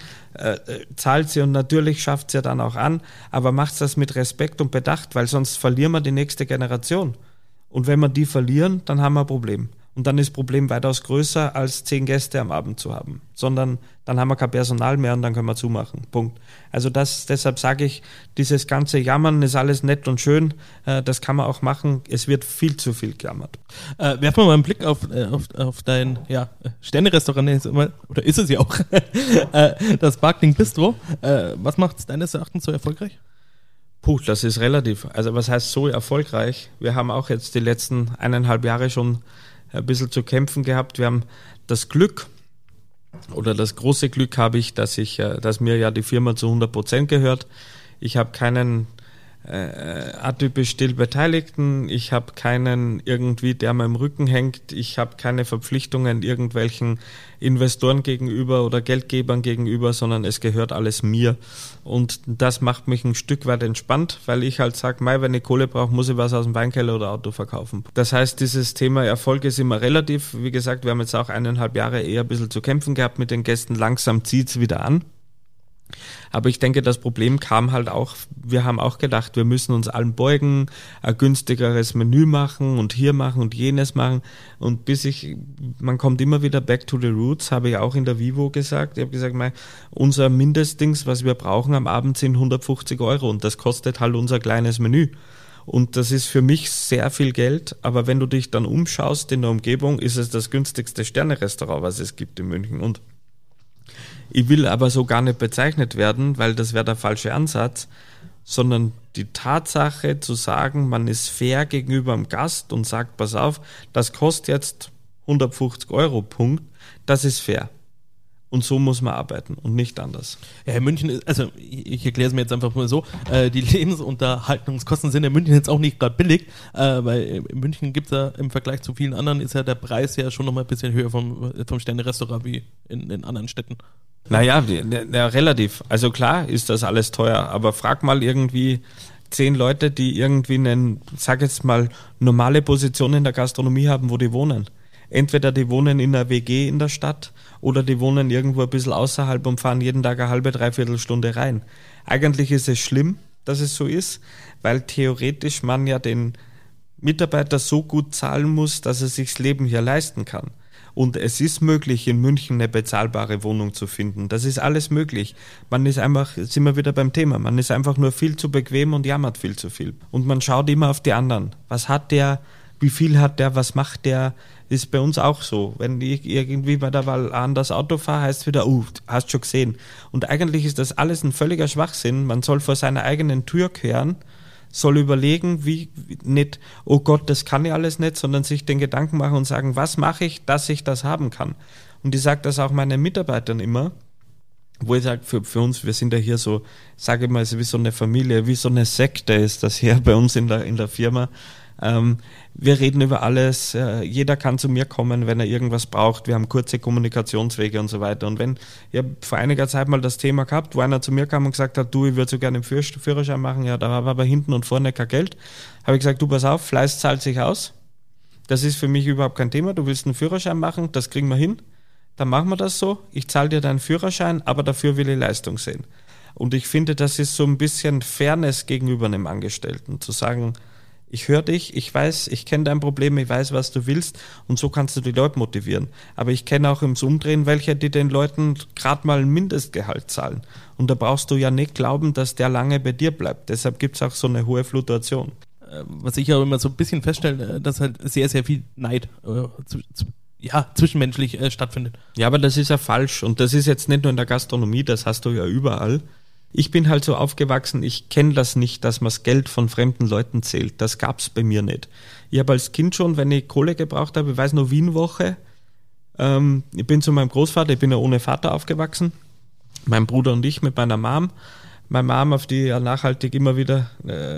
zahlt sie und natürlich schafft sie dann auch an, aber macht das mit Respekt und Bedacht, weil sonst verlieren wir die nächste Generation. Und wenn wir die verlieren, dann haben wir ein Problem. Und dann ist das Problem weitaus größer, als 10 Gäste am Abend zu haben. Sondern dann haben wir kein Personal mehr und dann können wir zumachen. Punkt. Also deshalb sage ich, dieses ganze Jammern ist alles nett und schön. Das kann man auch machen. Es wird viel zu viel gejammert. Werfen wir mal einen Blick auf dein Sterne-Restaurant, oder ist es ja auch, das Sparkling Bistro. Was macht es deines Erachtens so erfolgreich? Das ist relativ. Also was heißt so erfolgreich? Wir haben auch jetzt die letzten 1,5 Jahre schon ein bisschen zu kämpfen gehabt. Wir haben das Glück, oder das große Glück habe ich, dass mir ja die Firma zu 100% gehört. Ich habe keinen atypisch still Beteiligten, ich habe keinen irgendwie, der mir im Rücken hängt, ich habe keine Verpflichtungen irgendwelchen Investoren gegenüber oder Geldgebern gegenüber, sondern es gehört alles mir. Und das macht mich ein Stück weit entspannt, weil ich halt sage, wenn ich Kohle brauche, muss ich was aus dem Weinkeller oder Auto verkaufen. Das heißt, dieses Thema Erfolg ist immer relativ. Wie gesagt, wir haben jetzt auch 1,5 Jahre eher ein bisschen zu kämpfen gehabt mit den Gästen. Langsam zieht es wieder an. Aber ich denke, das Problem kam halt auch, wir haben auch gedacht, wir müssen uns allen beugen, ein günstigeres Menü machen und hier machen und jenes machen. Und man kommt immer wieder back to the roots, habe ich auch in der Vivo gesagt. Ich habe gesagt, unser Mindestdings, was wir brauchen am Abend, sind 150 € und das kostet halt unser kleines Menü. Und das ist für mich sehr viel Geld, aber wenn du dich dann umschaust in der Umgebung, ist es das günstigste Sterne-Restaurant, was es gibt in München. Und ich will aber so gar nicht bezeichnet werden, weil das wäre der falsche Ansatz, sondern die Tatsache zu sagen, man ist fair gegenüber dem Gast und sagt, pass auf, das kostet jetzt 150 €, Punkt, das ist fair. Und so muss man arbeiten und nicht anders. Ja, in München, also ich erkläre es mir jetzt einfach mal so, die Lebensunterhaltungskosten sind in München jetzt auch nicht gerade billig, weil in München gibt es ja im Vergleich zu vielen anderen, ist ja der Preis ja schon nochmal ein bisschen höher vom Sterne-Restaurant wie in anderen Städten. Naja, relativ. Also klar ist das alles teuer, aber frag mal irgendwie 10 Leute, die irgendwie sag jetzt mal, normale Position in der Gastronomie haben, wo die wohnen. Entweder die wohnen in einer WG in der Stadt oder die wohnen irgendwo ein bisschen außerhalb und fahren jeden Tag eine halbe, dreiviertel Stunde rein. Eigentlich ist es schlimm, dass es so ist, weil theoretisch man ja den Mitarbeiter so gut zahlen muss, dass er sich das Leben hier leisten kann. Und es ist möglich, in München eine bezahlbare Wohnung zu finden. Das ist alles möglich. Man ist einfach, sind wir wieder beim Thema, man ist einfach nur viel zu bequem und jammert viel zu viel. Und man schaut immer auf die anderen. Was hat der, wie viel hat der, was macht der? Ist bei uns auch so. Wenn ich irgendwie bei der Wahl an das Auto fahre, heißt es wieder, hast schon gesehen. Und eigentlich ist das alles ein völliger Schwachsinn. Man soll vor seiner eigenen Tür kehren, soll überlegen, wie nicht, oh Gott, das kann ich alles nicht, sondern sich den Gedanken machen und sagen, was mache ich, dass ich das haben kann? Und ich sage das auch meinen Mitarbeitern immer, wo ich sage, für uns, wir sind ja hier so, sage ich mal, wie so eine Familie, wie so eine Sekte ist das hier bei uns in der Firma. Wir reden über alles, jeder kann zu mir kommen, wenn er irgendwas braucht, wir haben kurze Kommunikationswege und so weiter. Und ich habe vor einiger Zeit mal das Thema gehabt, wo einer zu mir kam und gesagt hat, du, ich würde so gerne einen Führerschein machen, ja, da war aber hinten und vorne kein Geld. Habe ich gesagt, du, pass auf, Fleiß zahlt sich aus, das ist für mich überhaupt kein Thema, du willst einen Führerschein machen, das kriegen wir hin, dann machen wir das so, ich zahle dir deinen Führerschein, aber dafür will ich Leistung sehen. Und ich finde, das ist so ein bisschen Fairness gegenüber einem Angestellten, zu sagen, ich höre dich, ich weiß, ich kenne dein Problem, ich weiß, was du willst und so kannst du die Leute motivieren. Aber ich kenne auch im Umdrehen welche, die den Leuten gerade mal ein Mindestgehalt zahlen. Und da brauchst du ja nicht glauben, dass der lange bei dir bleibt. Deshalb gibt es auch so eine hohe Fluktuation. Was ich auch immer so ein bisschen feststelle, dass halt sehr, sehr viel Neid zwischenmenschlich stattfindet. Ja, aber das ist ja falsch und das ist jetzt nicht nur in der Gastronomie, das hast du ja überall. Ich bin halt so aufgewachsen, ich kenne das nicht, dass man das Geld von fremden Leuten zählt. Das gab's bei mir nicht. Ich habe als Kind schon, wenn ich Kohle gebraucht habe, ich weiß noch, Wienwoche, ich bin zu meinem Großvater, ich bin ja ohne Vater aufgewachsen, mein Bruder und ich mit meiner Mom. Meine Mom, auf die ja nachhaltig immer wieder,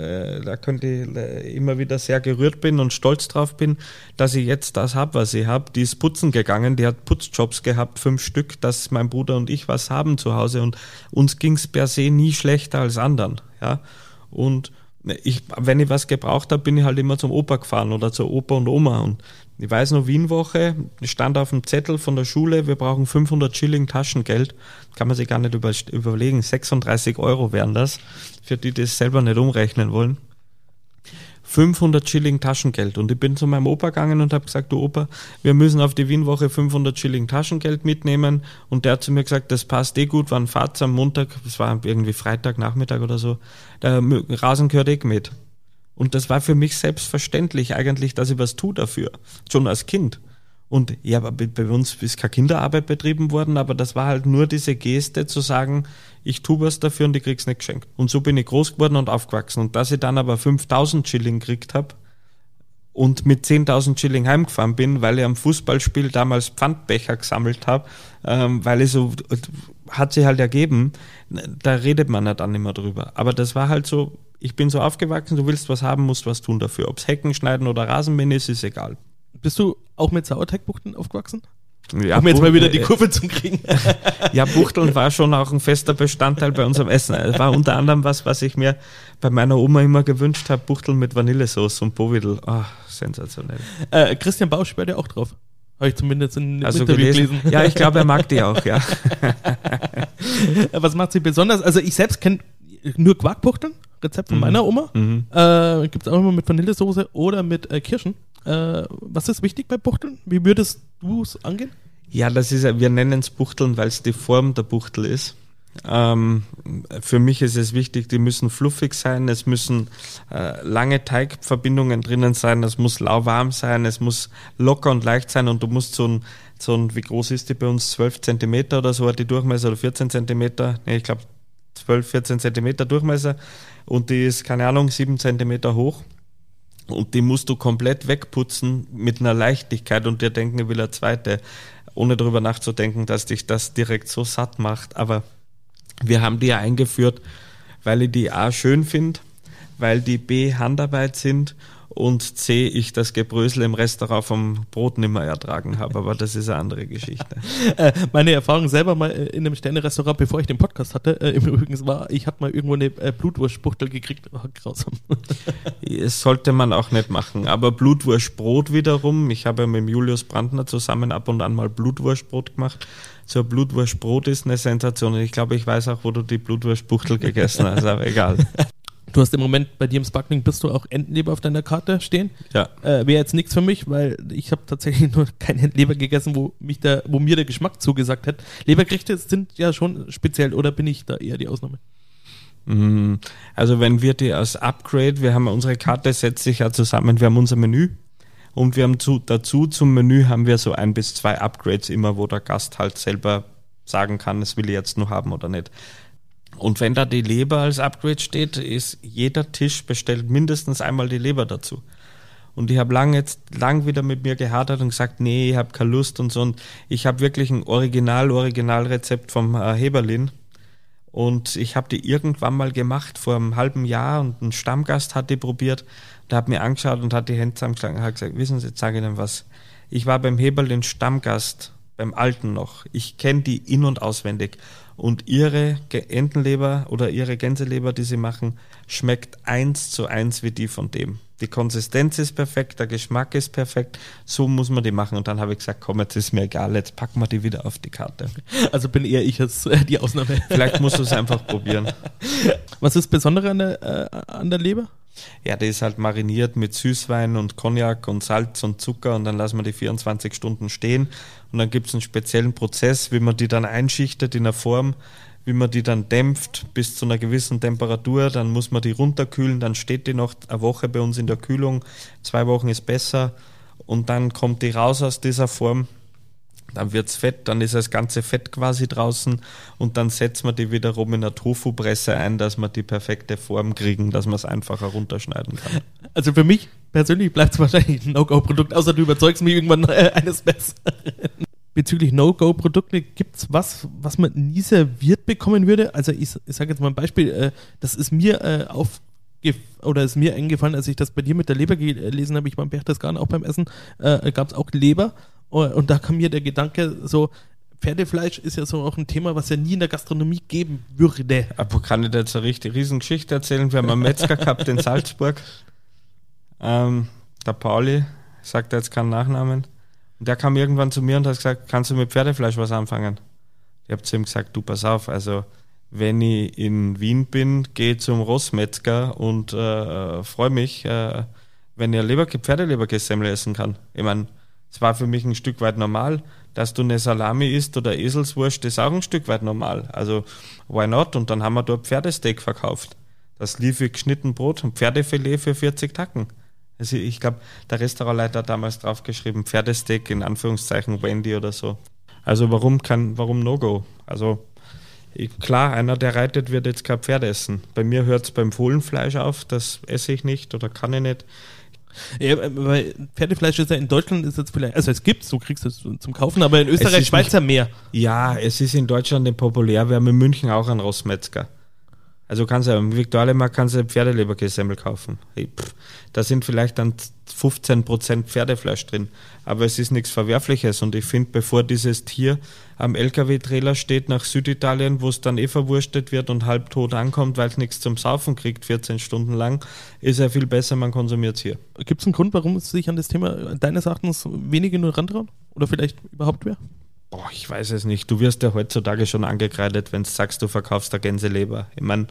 immer wieder sehr gerührt bin und stolz drauf bin, dass ich jetzt das habe, was ich habe. Die ist putzen gegangen, die hat Putzjobs gehabt, 5 Stück, dass mein Bruder und ich was haben zu Hause und uns ging's per se nie schlechter als anderen, ja. Und wenn ich was gebraucht habe, bin ich halt immer zum Opa gefahren oder zur Opa und Oma und ich weiß noch, Wienwoche, stand auf dem Zettel von der Schule, wir brauchen 500 Schilling Taschengeld. Kann man sich gar nicht überlegen, 36 € wären das, für die es selber nicht umrechnen wollen. 500 Schilling Taschengeld. Und ich bin zu meinem Opa gegangen und habe gesagt, du Opa, wir müssen auf die Wienwoche 500 Schilling Taschengeld mitnehmen. Und der hat zu mir gesagt, das passt gut, wann fahrt's am Montag, das war irgendwie Freitag, Nachmittag oder so, der Rasen gehört mit. Und das war für mich selbstverständlich eigentlich, dass ich was tue dafür, schon als Kind. Und ja, aber bei uns ist keine Kinderarbeit betrieben worden, aber das war halt nur diese Geste zu sagen, ich tue was dafür und ich krieg's nicht geschenkt. Und so bin ich groß geworden und aufgewachsen. Und dass ich dann aber 5.000 Schilling gekriegt habe und mit 10.000 Schilling heimgefahren bin, weil ich am Fußballspiel damals Pfandbecher gesammelt habe, weil ich so, hat sich halt ergeben, da redet man ja dann immer drüber. Aber das war halt so, ich bin so aufgewachsen, du willst was haben, musst was tun dafür. Ob's Hecken schneiden oder Rasenmähen ist egal. Bist du auch mit Sauerteigbuchteln aufgewachsen? Ja, um jetzt mal wieder die Kurve zu kriegen. Ja, Buchteln war schon auch ein fester Bestandteil bei unserem Essen. Es war unter anderem was ich mir bei meiner Oma immer gewünscht habe, Buchteln mit Vanillesoße und Bovidel. Oh, sensationell. Christian Bausch schwört ja auch drauf. Habe ich zumindest in also Interview gelesen. Ja, ich glaube, er mag die auch, ja. Was macht sie besonders? Also ich selbst kenne nur Quarkbuchteln, Rezept von meiner Oma. Gibt es auch immer mit Vanillesoße oder mit Kirschen. Was ist wichtig bei Buchteln? Wie würdest du es angehen? Ja, das ist, wir nennen es Buchteln, weil es die Form der Buchtel ist. Für mich ist es wichtig, die müssen fluffig sein, es müssen lange Teigverbindungen drinnen sein, es muss lauwarm sein, es muss locker und leicht sein und du musst so ein, wie groß ist die bei uns, 12 Zentimeter oder so, die Durchmesser oder 14 Zentimeter, ich glaube 12, 14 Zentimeter Durchmesser und die ist, keine Ahnung, 7 Zentimeter hoch. Und die musst du komplett wegputzen mit einer Leichtigkeit und dir denken, ich will eine zweite, ohne darüber nachzudenken, dass dich das direkt so satt macht. Aber wir haben die ja eingeführt, weil ich die A schön finde, weil die B Handarbeit sind und C ich das Gebrösel im Restaurant vom Brot nicht mehr ertragen habe. Aber das ist eine andere Geschichte. Meine Erfahrung selber mal in einem Sterne-Restaurant, bevor ich den Podcast hatte, im Übrigen war, ich hatte mal irgendwo eine Blutwurstbuchtel gekriegt. Oh, grausam. Das sollte man auch nicht machen. Aber Blutwurstbrot wiederum, ich habe ja mit Julius Brandner zusammen ab und an mal Blutwurstbrot gemacht. So ein Blutwurstbrot ist eine Sensation. Und ich glaube, ich weiß auch, wo du die Blutwurstbuchtel gegessen hast, aber egal. Du hast im Moment bei dir im Sparkling, bist du auch Entenleber auf deiner Karte stehen? Ja. Wäre jetzt nichts für mich, weil ich habe tatsächlich nur kein Entenleber gegessen, wo mir der Geschmack zugesagt hat. Lebergerichte sind ja schon speziell, oder bin ich da eher die Ausnahme? Also wenn wir die als Upgrade, wir haben unsere Karte, setzt sich ja zusammen, wir haben unser Menü und wir haben dazu zum Menü haben wir so 1 bis 2 Upgrades immer, wo der Gast halt selber sagen kann, das will ich jetzt noch haben oder nicht. Und wenn da die Leber als Upgrade steht, ist jeder Tisch bestellt mindestens einmal die Leber dazu. Und ich habe lang wieder mit mir gehadert und gesagt, nee, ich habe keine Lust und so. Und ich habe wirklich ein Originalrezept vom Heberlin. Und ich habe die irgendwann mal gemacht vor einem halben Jahr und ein Stammgast hat die probiert. Der hat mir angeschaut und hat die Hände zusammengeschlagen und hat gesagt, wissen Sie, jetzt sage ich Ihnen was. Ich war beim Heberlin Stammgast, beim Alten noch. Ich kenne die in- und auswendig. Und ihre Entenleber oder ihre Gänseleber, die sie machen, schmeckt 1:1 wie die von dem. Die Konsistenz ist perfekt, der Geschmack ist perfekt, so muss man die machen. Und dann habe ich gesagt, komm, jetzt ist mir egal, jetzt packen wir die wieder auf die Karte. Also bin eher ich als die Ausnahme. Vielleicht musst du es einfach probieren. Was ist das Besondere an der Leber? Ja, die ist halt mariniert mit Süßwein und Cognac und Salz und Zucker und dann lassen wir die 24 Stunden stehen und dann gibt es einen speziellen Prozess, wie man die dann einschichtet in einer Form, wie man die dann dämpft bis zu einer gewissen Temperatur, dann muss man die runterkühlen, dann steht die noch eine Woche bei uns in der Kühlung, 2 Wochen ist besser und dann kommt die raus aus dieser Form. Dann wird's fett, dann ist das ganze Fett quasi draußen und dann setzt man die wiederum in eine Tofu-Presse ein, dass wir die perfekte Form kriegen, dass man es einfacher runterschneiden kann. Also für mich persönlich bleibt es wahrscheinlich ein No-Go-Produkt, außer du überzeugst mich irgendwann eines Besseren. Bezüglich No-Go-Produkte, gibt's was man nie serviert bekommen würde? Also ich sage jetzt mal ein Beispiel, das ist mir ist mir eingefallen, als ich das bei dir mit der Leber gelesen habe, ich war im Berchtesgaden auch beim Essen, gab es auch Leber. Und da kam mir der Gedanke, so Pferdefleisch ist ja so auch ein Thema, was ja nie in der Gastronomie geben würde. Aber kann ich dir jetzt eine richtig riesen Geschichte erzählen? Wir haben einen Metzger gehabt in Salzburg. Der Pauli, sagt jetzt keinen Nachnamen. Und der kam irgendwann zu mir und hat gesagt, kannst du mit Pferdefleisch was anfangen? Ich habe zu ihm gesagt, du pass auf, also wenn ich in Wien bin, gehe zum Rossmetzger und freue mich, wenn ich Pferdeleberkässemmel essen kann. Ich meine, es war für mich ein Stück weit normal, dass du eine Salami isst oder Eselswurst, ist auch ein Stück weit normal. Also, why not? Und dann haben wir dort Pferdesteak verkauft. Das lief wie geschnitten Brot und Pferdefilet für 40 Tacken. Also ich glaube, der Restaurantleiter hat damals draufgeschrieben, Pferdesteak in Anführungszeichen Wendy oder so. Also warum No-Go? Also klar, einer, der reitet, wird jetzt kein Pferd essen. Bei mir hört es beim Fohlenfleisch auf, das esse ich nicht oder kann ich nicht. Ja, weil Pferdefleisch ist ja in Deutschland ist jetzt vielleicht, also es gibt's, du kriegst es zum Kaufen, aber in Österreich, Schweiz ja mehr. Ja, es ist in Deutschland nicht populär, wir haben in München auch einen Rossmetzger. Also kannst du im Viktualienmarkt kannst du Pferdeleberkässemmel kaufen. Da sind vielleicht dann 15% Pferdefleisch drin, aber es ist nichts Verwerfliches und ich finde, bevor dieses Tier am LKW-Trailer steht nach Süditalien, wo es dann verwurstet wird und halbtot ankommt, weil es nichts zum Saufen kriegt, 14 Stunden lang, ist ja viel besser, man konsumiert es hier. Gibt es einen Grund, warum es sich an das Thema deines Erachtens wenige nur rantrauen? Oder vielleicht überhaupt wer? Boah, ich weiß es nicht. Du wirst ja heutzutage schon angekreidet, wenn du sagst, du verkaufst eine Gänseleber. Ich meine,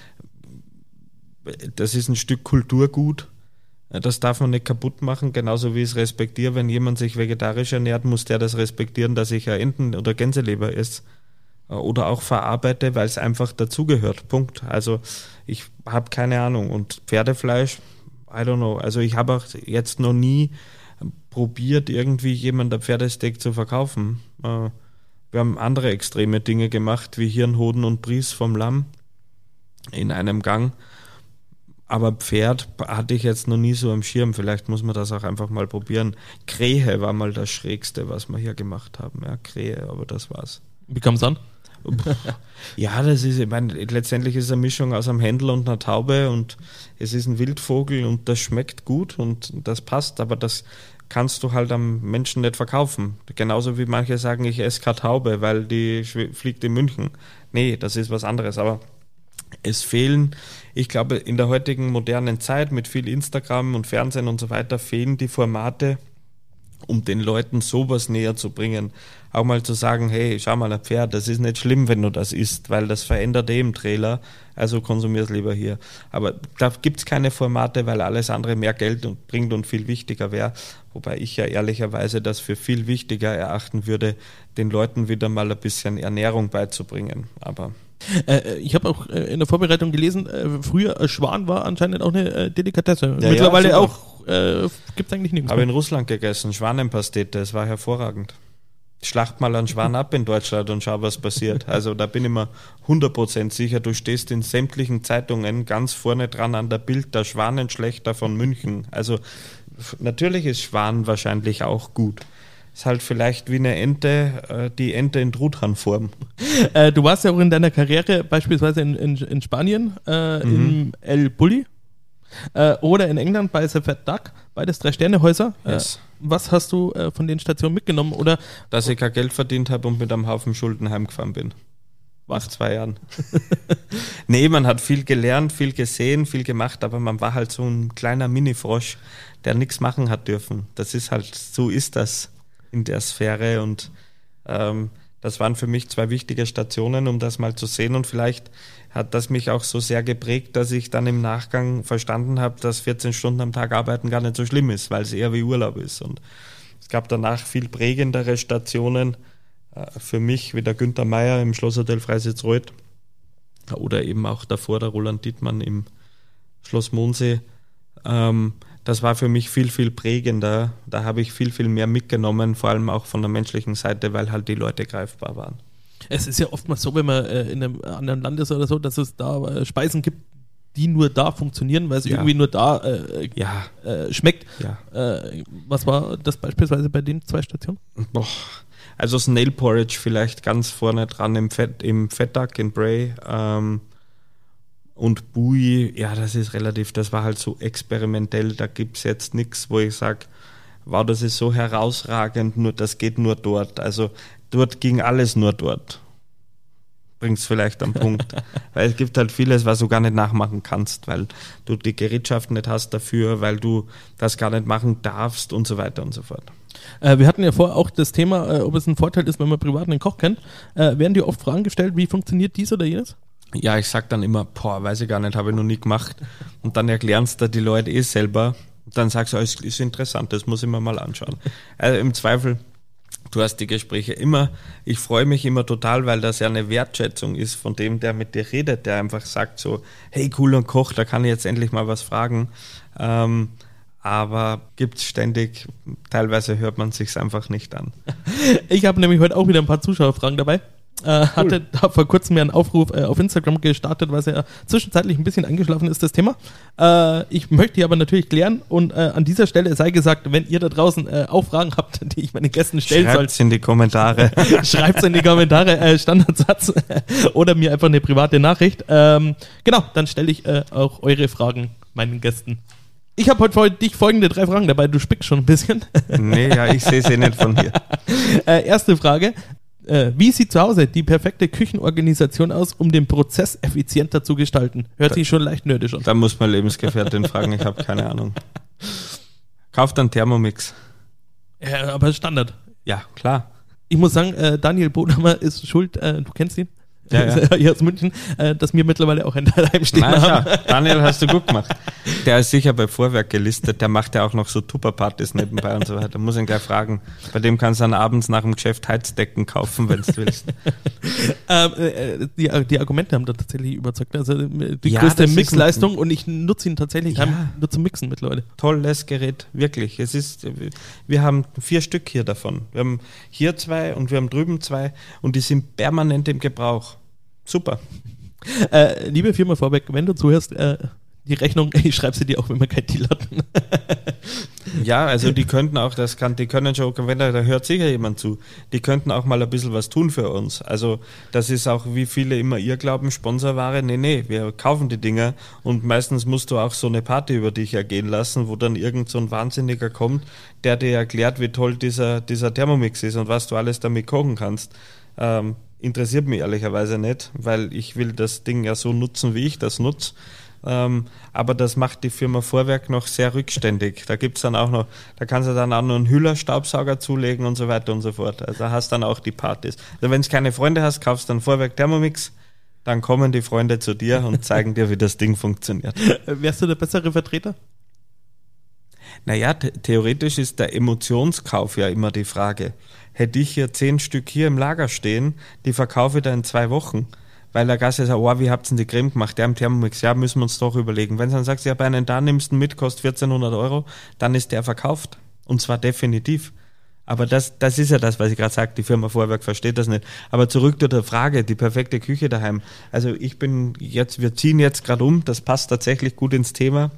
das ist ein Stück Kulturgut. Das darf man nicht kaputt machen, genauso wie ich es respektiere. Wenn jemand sich vegetarisch ernährt, muss der das respektieren, dass ich ja Enten- oder Gänseleber esse. Oder auch verarbeite, weil es einfach dazugehört. Punkt. Also ich habe keine Ahnung. Und Pferdefleisch, I don't know. Also ich habe auch jetzt noch nie probiert, irgendwie jemand ein Pferdesteak zu verkaufen. Wir haben andere extreme Dinge gemacht, wie Hirnhoden und Bries vom Lamm in einem Gang. Aber Pferd hatte ich jetzt noch nie so am Schirm. Vielleicht muss man das auch einfach mal probieren. Krähe war mal das Schrägste, was wir hier gemacht haben. Ja, Krähe, aber das war's. Wie kam es an? Ja, das ist, ich meine, letztendlich ist es eine Mischung aus einem Händel und einer Taube und es ist ein Wildvogel und das schmeckt gut und das passt, aber das kannst du halt am Menschen nicht verkaufen. Genauso wie manche sagen, ich esse keine Taube, weil die fliegt in München. Nee, das ist was anderes, aber es fehlen, ich glaube, in der heutigen modernen Zeit mit viel Instagram und Fernsehen und so weiter fehlen die Formate, um den Leuten sowas näher zu bringen. Auch mal zu sagen, hey, schau mal, ein Pferd, das ist nicht schlimm, wenn du das isst, weil das verändert im Trailer, also konsumier es lieber hier. Aber da gibt's keine Formate, weil alles andere mehr Geld bringt und viel wichtiger wäre. Wobei ich ja ehrlicherweise das für viel wichtiger erachten würde, den Leuten wieder mal ein bisschen Ernährung beizubringen. Aber ich habe auch in der Vorbereitung gelesen, früher Schwan war anscheinend auch eine Delikatesse. Mittlerweile auch gibt es eigentlich nichts. Habe in Russland gegessen, Schwanenpastete, das war hervorragend. Schlacht mal einen Schwan ab in Deutschland und schau, was passiert. Also da bin ich mir 100% sicher, du stehst in sämtlichen Zeitungen ganz vorne dran an der Bild, der Schwanenschlächter von München. Also natürlich ist Schwan wahrscheinlich auch gut. Ist halt vielleicht wie eine Ente, die Ente in Truthahnform. Du warst ja auch in deiner Karriere beispielsweise in Spanien, im El Bulli oder in England bei The Fat Duck, beides 3-Sterne-Häuser. Yes. Was hast du von den Stationen mitgenommen? Oder dass ich kein Geld verdient habe und mit einem Haufen Schulden heimgefahren bin. Nach 2 Jahren. Nee, man hat viel gelernt, viel gesehen, viel gemacht, aber man war halt so ein kleiner Mini-Frosch, der nichts machen hat dürfen. Das ist halt, so ist das in der Sphäre und das waren für mich 2 wichtige Stationen, um das mal zu sehen und vielleicht hat das mich auch so sehr geprägt, dass ich dann im Nachgang verstanden habe, dass 14 Stunden am Tag arbeiten gar nicht so schlimm ist, weil es eher wie Urlaub ist und es gab danach viel prägendere Stationen für mich, wie der Günther Meier im Schlosshotel Freisitzreuth oder eben auch davor der Roland Dittmann im Schloss Mondsee. Das war für mich viel, viel prägender. Da habe ich viel, viel mehr mitgenommen, vor allem auch von der menschlichen Seite, weil halt die Leute greifbar waren. Es ist ja oftmals so, wenn man in einem anderen Land ist oder so, dass es da Speisen gibt, die nur da funktionieren, weil sie irgendwie nur da schmeckt. Ja. Was war das beispielsweise bei den 2 Stationen? Boah. Also Snail Porridge vielleicht ganz vorne dran im Fat Duck in Bray. Und Bui, ja, das ist relativ, das war halt so experimentell, da gibt es jetzt nichts, wo ich sage, wow, das ist so herausragend, nur das geht nur dort. Also dort ging alles nur dort. Bringt's vielleicht am Punkt. Weil es gibt halt vieles, was du gar nicht nachmachen kannst, weil du die Gerätschaft nicht hast dafür, weil du das gar nicht machen darfst und so weiter und so fort. Wir hatten ja vorher auch das Thema, ob es ein Vorteil ist, wenn man privat einen Koch kennt. Werden dir oft Fragen gestellt, wie funktioniert dies oder jenes? Ja, ich sag dann immer, weiß ich gar nicht, habe ich noch nie gemacht. Und dann erklären es dir die Leute selber. Und dann sagst du, es ist interessant, das muss ich mir mal anschauen. Also im Zweifel, du hast die Gespräche immer, ich freue mich immer total, weil das ja eine Wertschätzung ist von dem, der mit dir redet, der einfach sagt so, hey, cooler Koch, da kann ich jetzt endlich mal was fragen. Aber gibt's ständig, teilweise hört man sich's einfach nicht an. Ich habe nämlich heute auch wieder ein paar Zuschauerfragen dabei. Hatte da vor kurzem ja einen Aufruf auf Instagram gestartet, weil es ja zwischenzeitlich ein bisschen eingeschlafen ist, das Thema. Ich möchte die aber natürlich klären und an dieser Stelle sei gesagt, wenn ihr da draußen auch Fragen habt, die ich meinen Gästen stellen soll. Schreibt's in die Kommentare. Schreibt's in die Kommentare, Standardsatz oder mir einfach eine private Nachricht. Genau, dann stelle ich auch eure Fragen meinen Gästen. Ich habe heute für dich folgende 3 Fragen dabei, du spickst schon ein bisschen. Nee, ja, ich sehe sie nicht von hier. Erste Frage. Wie sieht zu Hause die perfekte Küchenorganisation aus, um den Prozess effizienter zu gestalten? Hört sich schon leicht nerdisch an. Da muss man Lebensgefährtin fragen, ich habe keine Ahnung. Kauft einen Thermomix. Ja, aber Standard. Ja, klar. Ich muss sagen, Daniel Bodhammer ist schuld, du kennst ihn? Ja. Hier aus München, dass wir mittlerweile auch ein daheim stehen haben. Daniel, hast du gut gemacht. Der ist sicher bei Vorwerk gelistet, der macht ja auch noch so Tupperpartys nebenbei und so weiter. Muss ihn gleich fragen. Bei dem kannst du dann abends nach dem Geschäft Heizdecken kaufen, wenn du willst. Die Argumente haben da tatsächlich überzeugt. Also die größte Mixleistung und ich nutze ihn tatsächlich nur zum Mixen mittlerweile. Tolles Gerät, wirklich. Wir haben 4 Stück hier davon. Wir haben hier 2 und wir haben drüben 2 und die sind permanent im Gebrauch. Super. Liebe Firma Vorwerk, wenn du zuhörst, die Rechnung, ich schreibe sie dir auch, wenn wir kein Deal hatten. Ja, also die könnten auch, die können schon, wenn da hört sicher jemand zu, die könnten auch mal ein bisschen was tun für uns. Also das ist auch, wie viele immer ihr glauben, Sponsorware. Nee, wir kaufen die Dinger und meistens musst du auch so eine Party über dich ergehen lassen, wo dann irgend so ein Wahnsinniger kommt, der dir erklärt, wie toll dieser Thermomix ist und was du alles damit kochen kannst. Interessiert mich ehrlicherweise nicht, weil ich will das Ding ja so nutzen, wie ich das nutze. Aber das macht die Firma Vorwerk noch sehr rückständig. Da gibt's dann auch noch, da kannst du dann auch noch einen Hüller-Staubsauger zulegen und so weiter und so fort. Also da hast dann auch die Partys. Also wenn du keine Freunde hast, kaufst dann Vorwerk Thermomix, dann kommen die Freunde zu dir und zeigen dir, wie das Ding funktioniert. Wärst du der bessere Vertreter? Naja, theoretisch ist der Emotionskauf ja immer die Frage. Hätte ich hier 10 Stück hier im Lager stehen, die verkaufe ich dann in 2 Wochen. Weil der Gast sagt, oh, wie habt ihr denn die Creme gemacht? Der im Thermomix, ja, müssen wir uns doch überlegen. Wenn du dann sagst, ja, bei einem da nimmst du mit, kostet 1400 €, dann ist der verkauft. Und zwar definitiv. Aber das ist ja das, was ich gerade sage, die Firma Vorwerk versteht das nicht. Aber zurück zu der Frage, die perfekte Küche daheim. Also wir ziehen jetzt gerade um, das passt tatsächlich gut ins Thema.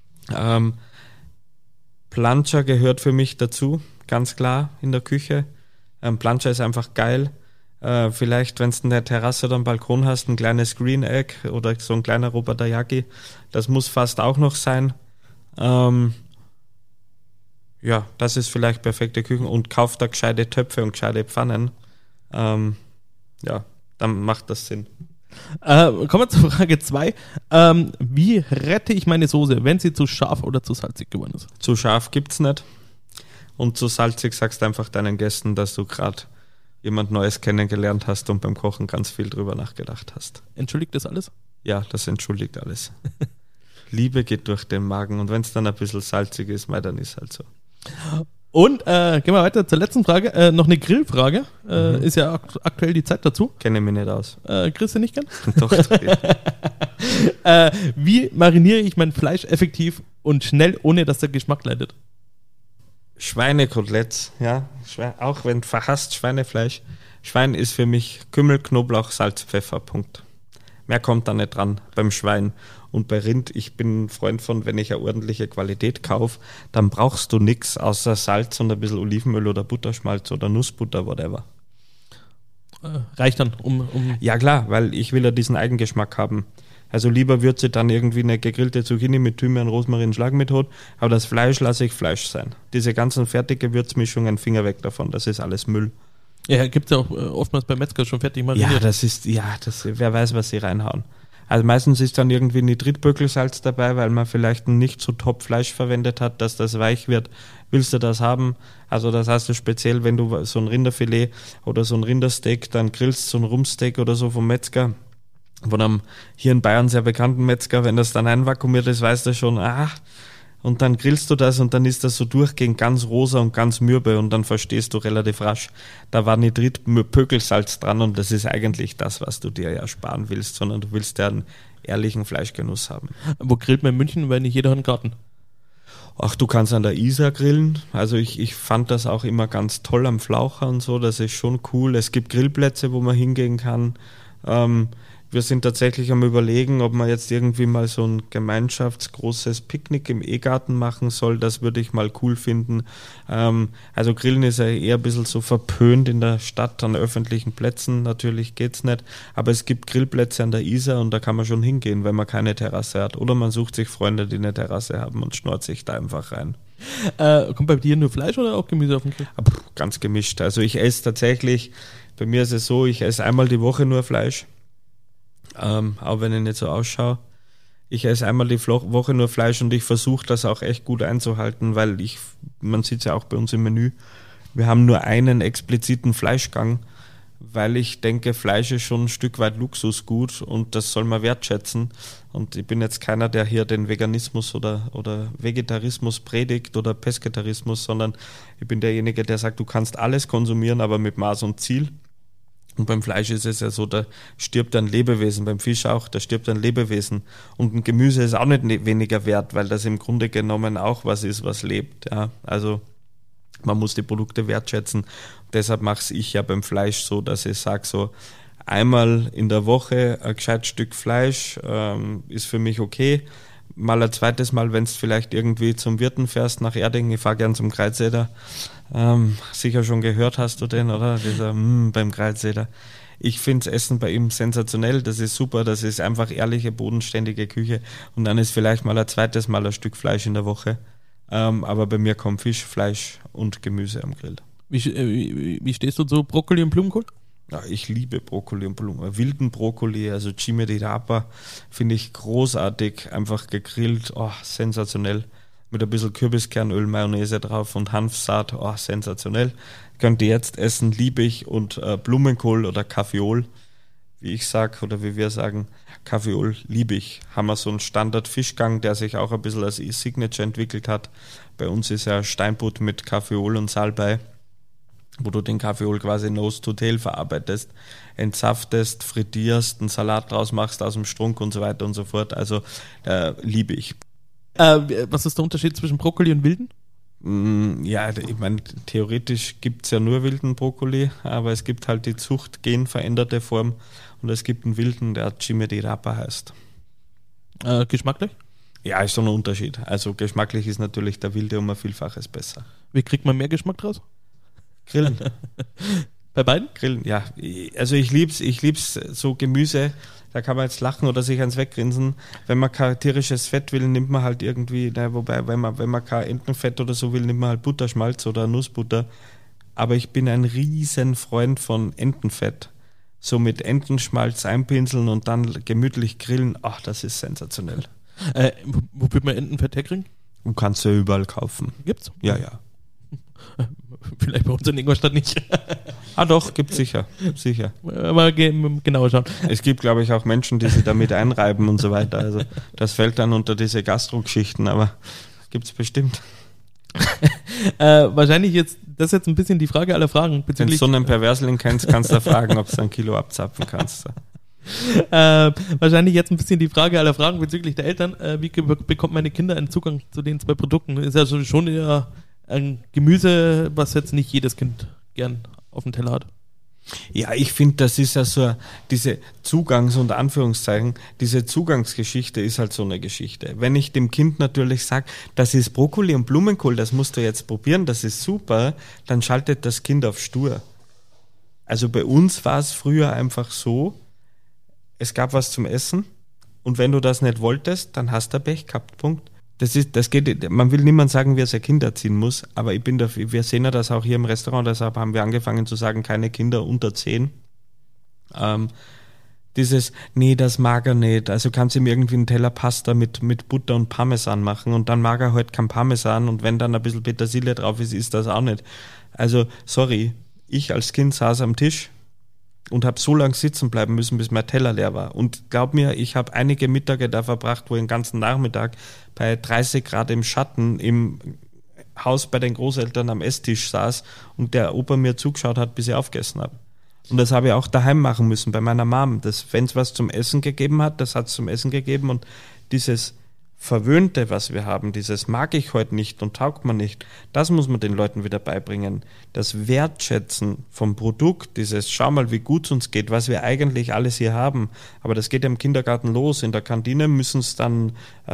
Plancha gehört für mich dazu, ganz klar in der Küche. Plancha ist einfach geil. Vielleicht, wenn du eine Terrasse oder einen Balkon hast, ein kleines Green Egg oder so ein kleiner Robatayaki, das muss fast auch noch sein. Ja, das ist vielleicht perfekte Küche und kauft da gescheite Töpfe und gescheite Pfannen. Ja, dann macht das Sinn. Kommen wir zur Frage 2. Wie rette ich meine Soße, wenn sie zu scharf oder zu salzig geworden ist? Zu scharf gibt's nicht. Und zu salzig sagst einfach deinen Gästen, dass du gerade jemand Neues kennengelernt hast und beim Kochen ganz viel drüber nachgedacht hast. Entschuldigt das alles? Ja, das entschuldigt alles. Liebe geht durch den Magen und wenn es dann ein bisschen salzig ist, dann ist halt so. Und gehen wir weiter zur letzten Frage. Noch eine Grillfrage. Ist ja aktuell die Zeit dazu. Kenne mich nicht aus. Kriegst du nicht gern? Doch. Wie mariniere ich mein Fleisch effektiv und schnell, ohne dass der Geschmack leidet? Schweinekoteletts, ja. Auch wenn du verhasst Schweinefleisch. Schwein ist für mich Kümmel, Knoblauch, Salz, Pfeffer, Punkt. Mehr kommt da nicht dran beim Schwein. Und bei Rind, ich bin ein Freund von, wenn ich eine ordentliche Qualität kaufe, dann brauchst du nichts außer Salz und ein bisschen Olivenöl oder Butterschmalz oder Nussbutter, whatever. Reicht dann, um... Ja klar, weil ich will ja diesen Eigengeschmack haben. Also lieber würze dann irgendwie eine gegrillte Zucchini mit Thymian, Rosmarin, Schlagmethode, aber das Fleisch lasse ich Fleisch sein. Diese ganzen fertigen Gewürzmischungen, Finger weg davon, das ist alles Müll. Ja, gibt es ja auch oftmals beim Metzger schon fertig mariniert. Wer weiß, was sie reinhauen. Also meistens ist dann irgendwie Nitritböckelsalz dabei, weil man vielleicht ein nicht so top Fleisch verwendet hat, dass das weich wird. Willst du das haben? Also das heißt speziell, wenn du so ein Rinderfilet oder so ein Rindersteak dann grillst, so ein Rumpsteak oder so vom Metzger, von einem hier in Bayern sehr bekannten Metzger, wenn das dann einvakuumiert ist, weißt du schon, und dann grillst du das und dann ist das so durchgehend ganz rosa und ganz mürbe und dann verstehst du relativ rasch, da war Nitrit-Pökelsalz dran und das ist eigentlich das, was du dir ja sparen willst, sondern du willst ja einen ehrlichen Fleischgenuss haben. Wo grillt man in München, weil nicht jeder hat einen Garten? Ach, du kannst an der Isar grillen. Also ich fand das auch immer ganz toll am Flaucher und so, das ist schon cool. Es gibt Grillplätze, wo man hingehen kann. Wir sind tatsächlich am Überlegen, ob man jetzt irgendwie mal so ein gemeinschaftsgroßes Picknick im E-Garten machen soll. Das würde ich mal cool finden. Also Grillen ist ja eher ein bisschen so verpönt in der Stadt an öffentlichen Plätzen. Natürlich geht's nicht. Aber es gibt Grillplätze an der Isar und da kann man schon hingehen, wenn man keine Terrasse hat. Oder man sucht sich Freunde, die eine Terrasse haben und schnurrt sich da einfach rein. Kommt bei dir nur Fleisch oder auch Gemüse auf den Grill? Ganz gemischt. Also ich esse tatsächlich, bei mir ist es so, ich esse einmal die Woche nur Fleisch. Auch wenn ich nicht so ausschaue. Ich esse einmal die Woche nur Fleisch und ich versuche das auch echt gut einzuhalten, weil man sieht es ja auch bei uns im Menü, wir haben nur einen expliziten Fleischgang, weil ich denke, Fleisch ist schon ein Stück weit Luxusgut und das soll man wertschätzen. Und ich bin jetzt keiner, der hier den Veganismus oder Vegetarismus predigt oder Pesketarismus, sondern ich bin derjenige, der sagt, du kannst alles konsumieren, aber mit Maß und Ziel. Und beim Fleisch ist es ja so, da stirbt ein Lebewesen, beim Fisch auch, da stirbt ein Lebewesen. Und ein Gemüse ist auch nicht weniger wert, weil das im Grunde genommen auch was ist, was lebt. Ja, also man muss die Produkte wertschätzen. Deshalb mache ich ja beim Fleisch so, dass ich sage so, einmal in der Woche ein gescheites Stück Fleisch ist für mich okay. Mal ein zweites Mal, wenn du vielleicht irgendwie zum Wirten fährst nach Erding, ich fahre gern zum Kreuzeder. Sicher schon gehört hast du den, oder? Dieser beim Kreuzeder. Ich finde das Essen bei ihm sensationell, das ist super, das ist einfach ehrliche, bodenständige Küche und dann ist vielleicht mal ein zweites Mal ein Stück Fleisch in der Woche. Aber bei mir kommt Fisch, Fleisch und Gemüse am Grill. Wie stehst du zu Brokkoli und Blumenkohl? Ja, ich liebe Brokkoli und Blumen. Wilden Brokkoli, also Cime di Rapa, finde ich großartig. Einfach gegrillt, sensationell. Mit ein bisschen Kürbiskernöl, Mayonnaise drauf und Hanfsaat, sensationell. Könnt ihr jetzt essen, liebe ich. Und Blumenkohl oder Kaffeeol, wie ich sage oder wie wir sagen, Kaffeeol liebe ich. Haben wir so einen Standard-Fischgang, der sich auch ein bisschen als Signature entwickelt hat. Bei uns ist ja Steinbutt mit Kaffeeol und Salbei, wo du den Kaffeeol quasi nose to tail verarbeitest, entsaftest, frittierst, einen Salat draus machst aus dem Strunk und so weiter und so fort. Also liebe ich. Was ist der Unterschied zwischen Brokkoli und Wilden? Ja, ich meine, theoretisch gibt es ja nur wilden Brokkoli, aber es gibt halt die zuchtgenveränderte Form und es gibt einen wilden, der Cime di Rapa heißt. Geschmacklich? Ja, ist schon ein Unterschied. Also geschmacklich ist natürlich der wilde um ein Vielfaches besser. Wie kriegt man mehr Geschmack draus? Grillen. Bei beiden? Grillen, ja. Also ich lieb's so Gemüse, da kann man jetzt lachen oder sich ans Weggrinsen. Wenn man kein tierisches Fett will, nimmt man halt irgendwie, wobei, wenn man kein Entenfett oder so will, nimmt man halt Butterschmalz oder Nussbutter. Aber ich bin ein riesen Freund von Entenfett. So mit Entenschmalz einpinseln und dann gemütlich grillen, das ist sensationell. Wo wird man Entenfett herkriegen? Du kannst ja überall kaufen. Gibt's? Ja. Vielleicht bei uns in Ingolstadt nicht. Doch, gibt's sicher. Mal genauer schauen. Es gibt, glaube ich, auch Menschen, die sich damit einreiben und so weiter. Also das fällt dann unter diese Gastro-Geschichten, aber gibt's bestimmt. Wahrscheinlich das ist jetzt ein bisschen die Frage aller Fragen. Wenn du so einen Perversling kennst, kannst du fragen, ob du ein Kilo abzapfen kannst. Wahrscheinlich jetzt ein bisschen die Frage aller Fragen bezüglich der Eltern. Wie bekommt meine Kinder einen Zugang zu den 2 Produkten? Ist ja schon eher ein Gemüse, was jetzt nicht jedes Kind gern auf dem Teller hat. Ja, ich finde, das ist ja so diese diese Zugangsgeschichte ist halt so eine Geschichte. Wenn ich dem Kind natürlich sage, das ist Brokkoli und Blumenkohl, das musst du jetzt probieren, das ist super, dann schaltet das Kind auf stur. Also bei uns war es früher einfach so, es gab was zum Essen und wenn du das nicht wolltest, dann hast du Pech gehabt, Punkt. Man will niemand sagen, wie er sein Kind erziehen muss, aber wir sehen ja das auch hier im Restaurant, deshalb haben wir angefangen zu sagen, keine Kinder unter 10. Nee, das mag er nicht, also kannst du ihm irgendwie einen Teller Pasta mit Butter und Parmesan machen und dann mag er halt kein Parmesan und wenn dann ein bisschen Petersilie drauf ist das auch nicht. Also, sorry, ich als Kind saß am Tisch und habe so lange sitzen bleiben müssen, bis mein Teller leer war. Und glaub mir, ich habe einige Mittage da verbracht, wo ich den ganzen Nachmittag bei 30 Grad im Schatten im Haus bei den Großeltern am Esstisch saß und der Opa mir zugeschaut hat, bis ich aufgegessen habe. Und das habe ich auch daheim machen müssen, bei meiner Mom. Wenn es was zum Essen gegeben hat, das hat es zum Essen gegeben und dieses Verwöhnte, was wir haben, dieses mag ich heute nicht und taugt man nicht, das muss man den Leuten wieder beibringen. Das Wertschätzen vom Produkt, dieses schau mal, wie gut es uns geht, was wir eigentlich alles hier haben, aber das geht ja im Kindergarten los. In der Kantine müssen es dann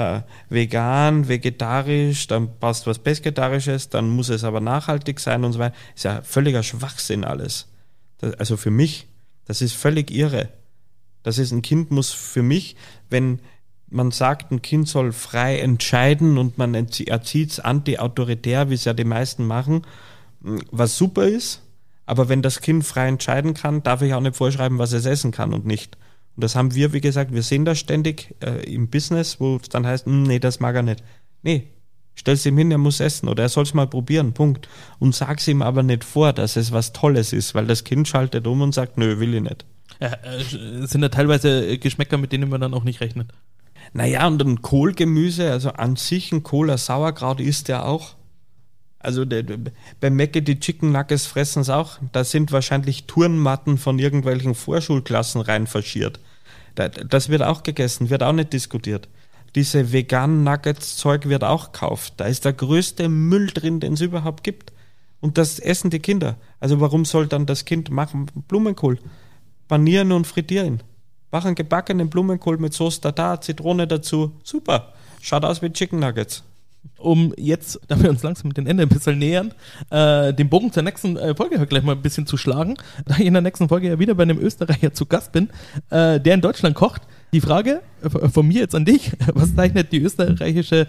vegan, vegetarisch, dann passt was Pesketarisches, dann muss es aber nachhaltig sein und so weiter. Ist ja völliger Schwachsinn alles. Also für mich, das ist völlig irre. Ein Kind muss für mich, wenn man sagt, ein Kind soll frei entscheiden und man erzieht es anti-autoritär, wie es ja die meisten machen, was super ist. Aber wenn das Kind frei entscheiden kann, darf ich auch nicht vorschreiben, was es essen kann und nicht. Und das haben wir, wie gesagt, wir sehen das ständig im Business, wo es dann heißt, nee, das mag er nicht. Nee, stell's ihm hin, er muss essen oder er soll es mal probieren, Punkt. Und sag's ihm aber nicht vor, dass es was Tolles ist, weil das Kind schaltet um und sagt, nö, will ich nicht. Ja, es sind ja teilweise Geschmäcker, mit denen man dann auch nicht rechnet. Naja, und ein Kohlgemüse, also an sich ein Kohler Sauerkraut isst ja auch. Also bei Mecke die Chicken Nuggets fressen es auch. Da sind wahrscheinlich Turnmatten von irgendwelchen Vorschulklassen rein faschiert. Das wird auch gegessen, wird auch nicht diskutiert. Diese veganen Nuggets-Zeug wird auch gekauft. Da ist der größte Müll drin, den es überhaupt gibt. Und das essen die Kinder. Also warum soll dann das Kind machen? Blumenkohl. Panieren und frittieren. Machen gebackenen Blumenkohl mit Sauce Tartar, Zitrone dazu. Super. Schaut aus wie Chicken Nuggets. Um jetzt, da wir uns langsam mit dem Ende ein bisschen nähern, den Bogen zur nächsten Folge halt gleich mal ein bisschen zu schlagen, da ich in der nächsten Folge ja wieder bei einem Österreicher zu Gast bin, der in Deutschland kocht. Die Frage von mir jetzt an dich, was zeichnet österreichische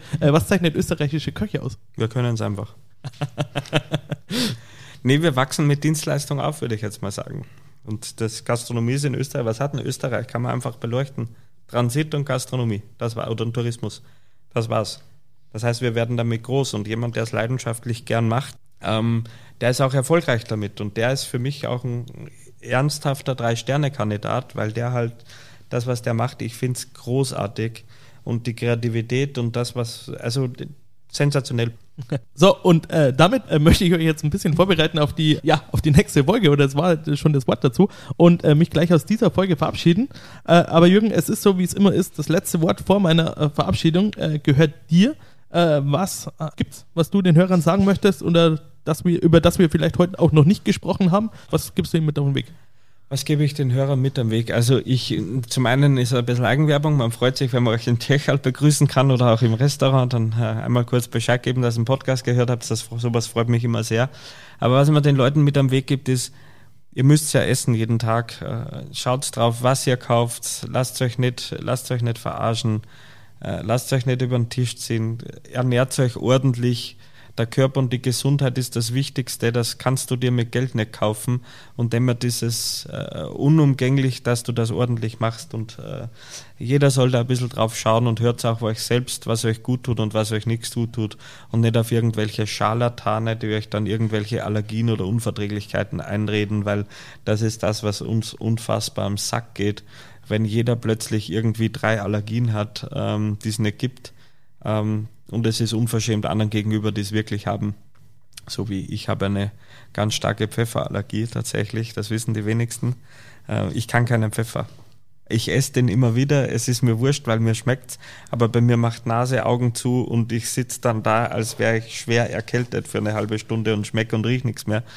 Köche aus? Wir können es einfach. Nee, wir wachsen mit Dienstleistung auf, würde ich jetzt mal sagen. Und das Gastronomie ist in Österreich, was hat denn Österreich? Kann man einfach beleuchten. Transit und Gastronomie, das war, oder Tourismus, das war's. Das heißt, wir werden damit groß und jemand, der es leidenschaftlich gern macht, der ist auch erfolgreich damit und der ist für mich auch ein ernsthafter 3-Sterne-Kandidat, weil der halt das, was der macht, ich finde es großartig und die Kreativität und das, also sensationell. So, und damit möchte ich euch jetzt ein bisschen vorbereiten auf die nächste Folge, oder das war schon das Wort dazu, und mich gleich aus dieser Folge verabschieden. Aber Jürgen, es ist so, wie es immer ist, das letzte Wort vor meiner Verabschiedung gehört dir. Was gibt's, was du den Hörern sagen möchtest oder über das wir vielleicht heute auch noch nicht gesprochen haben? Was gibst du ihnen mit auf den Weg? Was gebe ich den Hörern mit am Weg? Also zum einen ist ein bisschen Eigenwerbung, man freut sich, wenn man euch in Tierchal begrüßen kann oder auch im Restaurant, dann einmal kurz Bescheid geben, dass ihr einen Podcast gehört habt, sowas freut mich immer sehr. Aber was man den Leuten mit am Weg gibt, ist, ihr müsst ja essen jeden Tag, schaut drauf, was ihr kauft, lasst euch nicht verarschen, lasst euch nicht über den Tisch ziehen, ernährt euch ordentlich. Der Körper und die Gesundheit ist das Wichtigste, das kannst du dir mit Geld nicht kaufen und immer dieses unumgänglich, dass du das ordentlich machst und jeder soll da ein bisschen drauf schauen und hört auch euch selbst, was euch gut tut und was euch nichts gut tut und nicht auf irgendwelche Scharlatane, die euch dann irgendwelche Allergien oder Unverträglichkeiten einreden, weil das ist das, was uns unfassbar am Sack geht, wenn jeder plötzlich irgendwie 3 Allergien hat, die es nicht gibt. Und es ist unverschämt anderen gegenüber, die es wirklich haben. So wie ich habe eine ganz starke Pfefferallergie tatsächlich, das wissen die wenigsten. Ich kann keinen Pfeffer. Ich esse den immer wieder, es ist mir wurscht, weil mir schmeckt's, aber bei mir macht Nase, Augen zu und ich sitze dann da, als wäre ich schwer erkältet für eine halbe Stunde und schmecke und riech nichts mehr.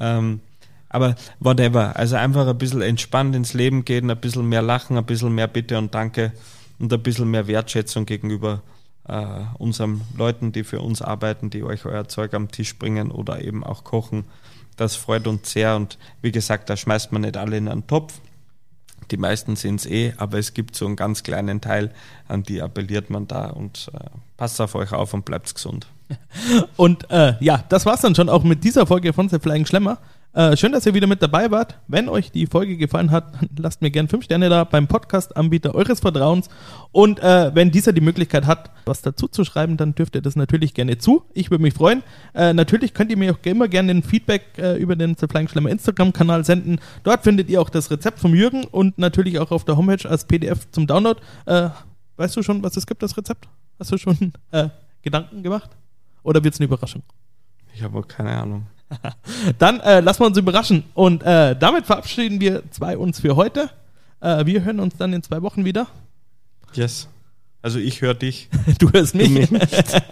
Aber whatever, also einfach ein bisschen entspannt ins Leben gehen, ein bisschen mehr lachen, ein bisschen mehr Bitte und Danke und ein bisschen mehr Wertschätzung gegenüber unseren Leuten, die für uns arbeiten, die euch euer Zeug am Tisch bringen oder eben auch kochen. Das freut uns sehr und wie gesagt, da schmeißt man nicht alle in einen Topf. Die meisten sind es aber es gibt so einen ganz kleinen Teil, an die appelliert man da und passt auf euch auf und bleibt gesund. Und das war's dann schon auch mit dieser Folge von The Flying Schlemmer. Schön, dass ihr wieder mit dabei wart. Wenn euch die Folge gefallen hat, lasst mir gerne 5 Sterne da beim Podcast-Anbieter eures Vertrauens. Und wenn dieser die Möglichkeit hat, was dazu zu schreiben, dann dürft ihr das natürlich gerne zu. Ich würde mich freuen. Natürlich könnt ihr mir auch immer gerne ein Feedback über den The Flying Schlemmer Instagram-Kanal senden. Dort findet ihr auch das Rezept vom Jürgen und natürlich auch auf der Homepage als PDF zum Download. Weißt du schon, was es gibt, das Rezept? Hast du schon Gedanken gemacht? Oder wird es eine Überraschung? Ich habe keine Ahnung. Dann lassen wir uns überraschen. Und damit verabschieden wir uns für heute. Wir hören uns dann in 2 Wochen wieder. Yes. Also ich höre dich. Du hörst mich. Nicht.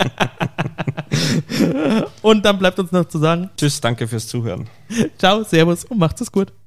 Und dann bleibt uns noch zu sagen: Tschüss, danke fürs Zuhören. Ciao, servus und macht's es gut.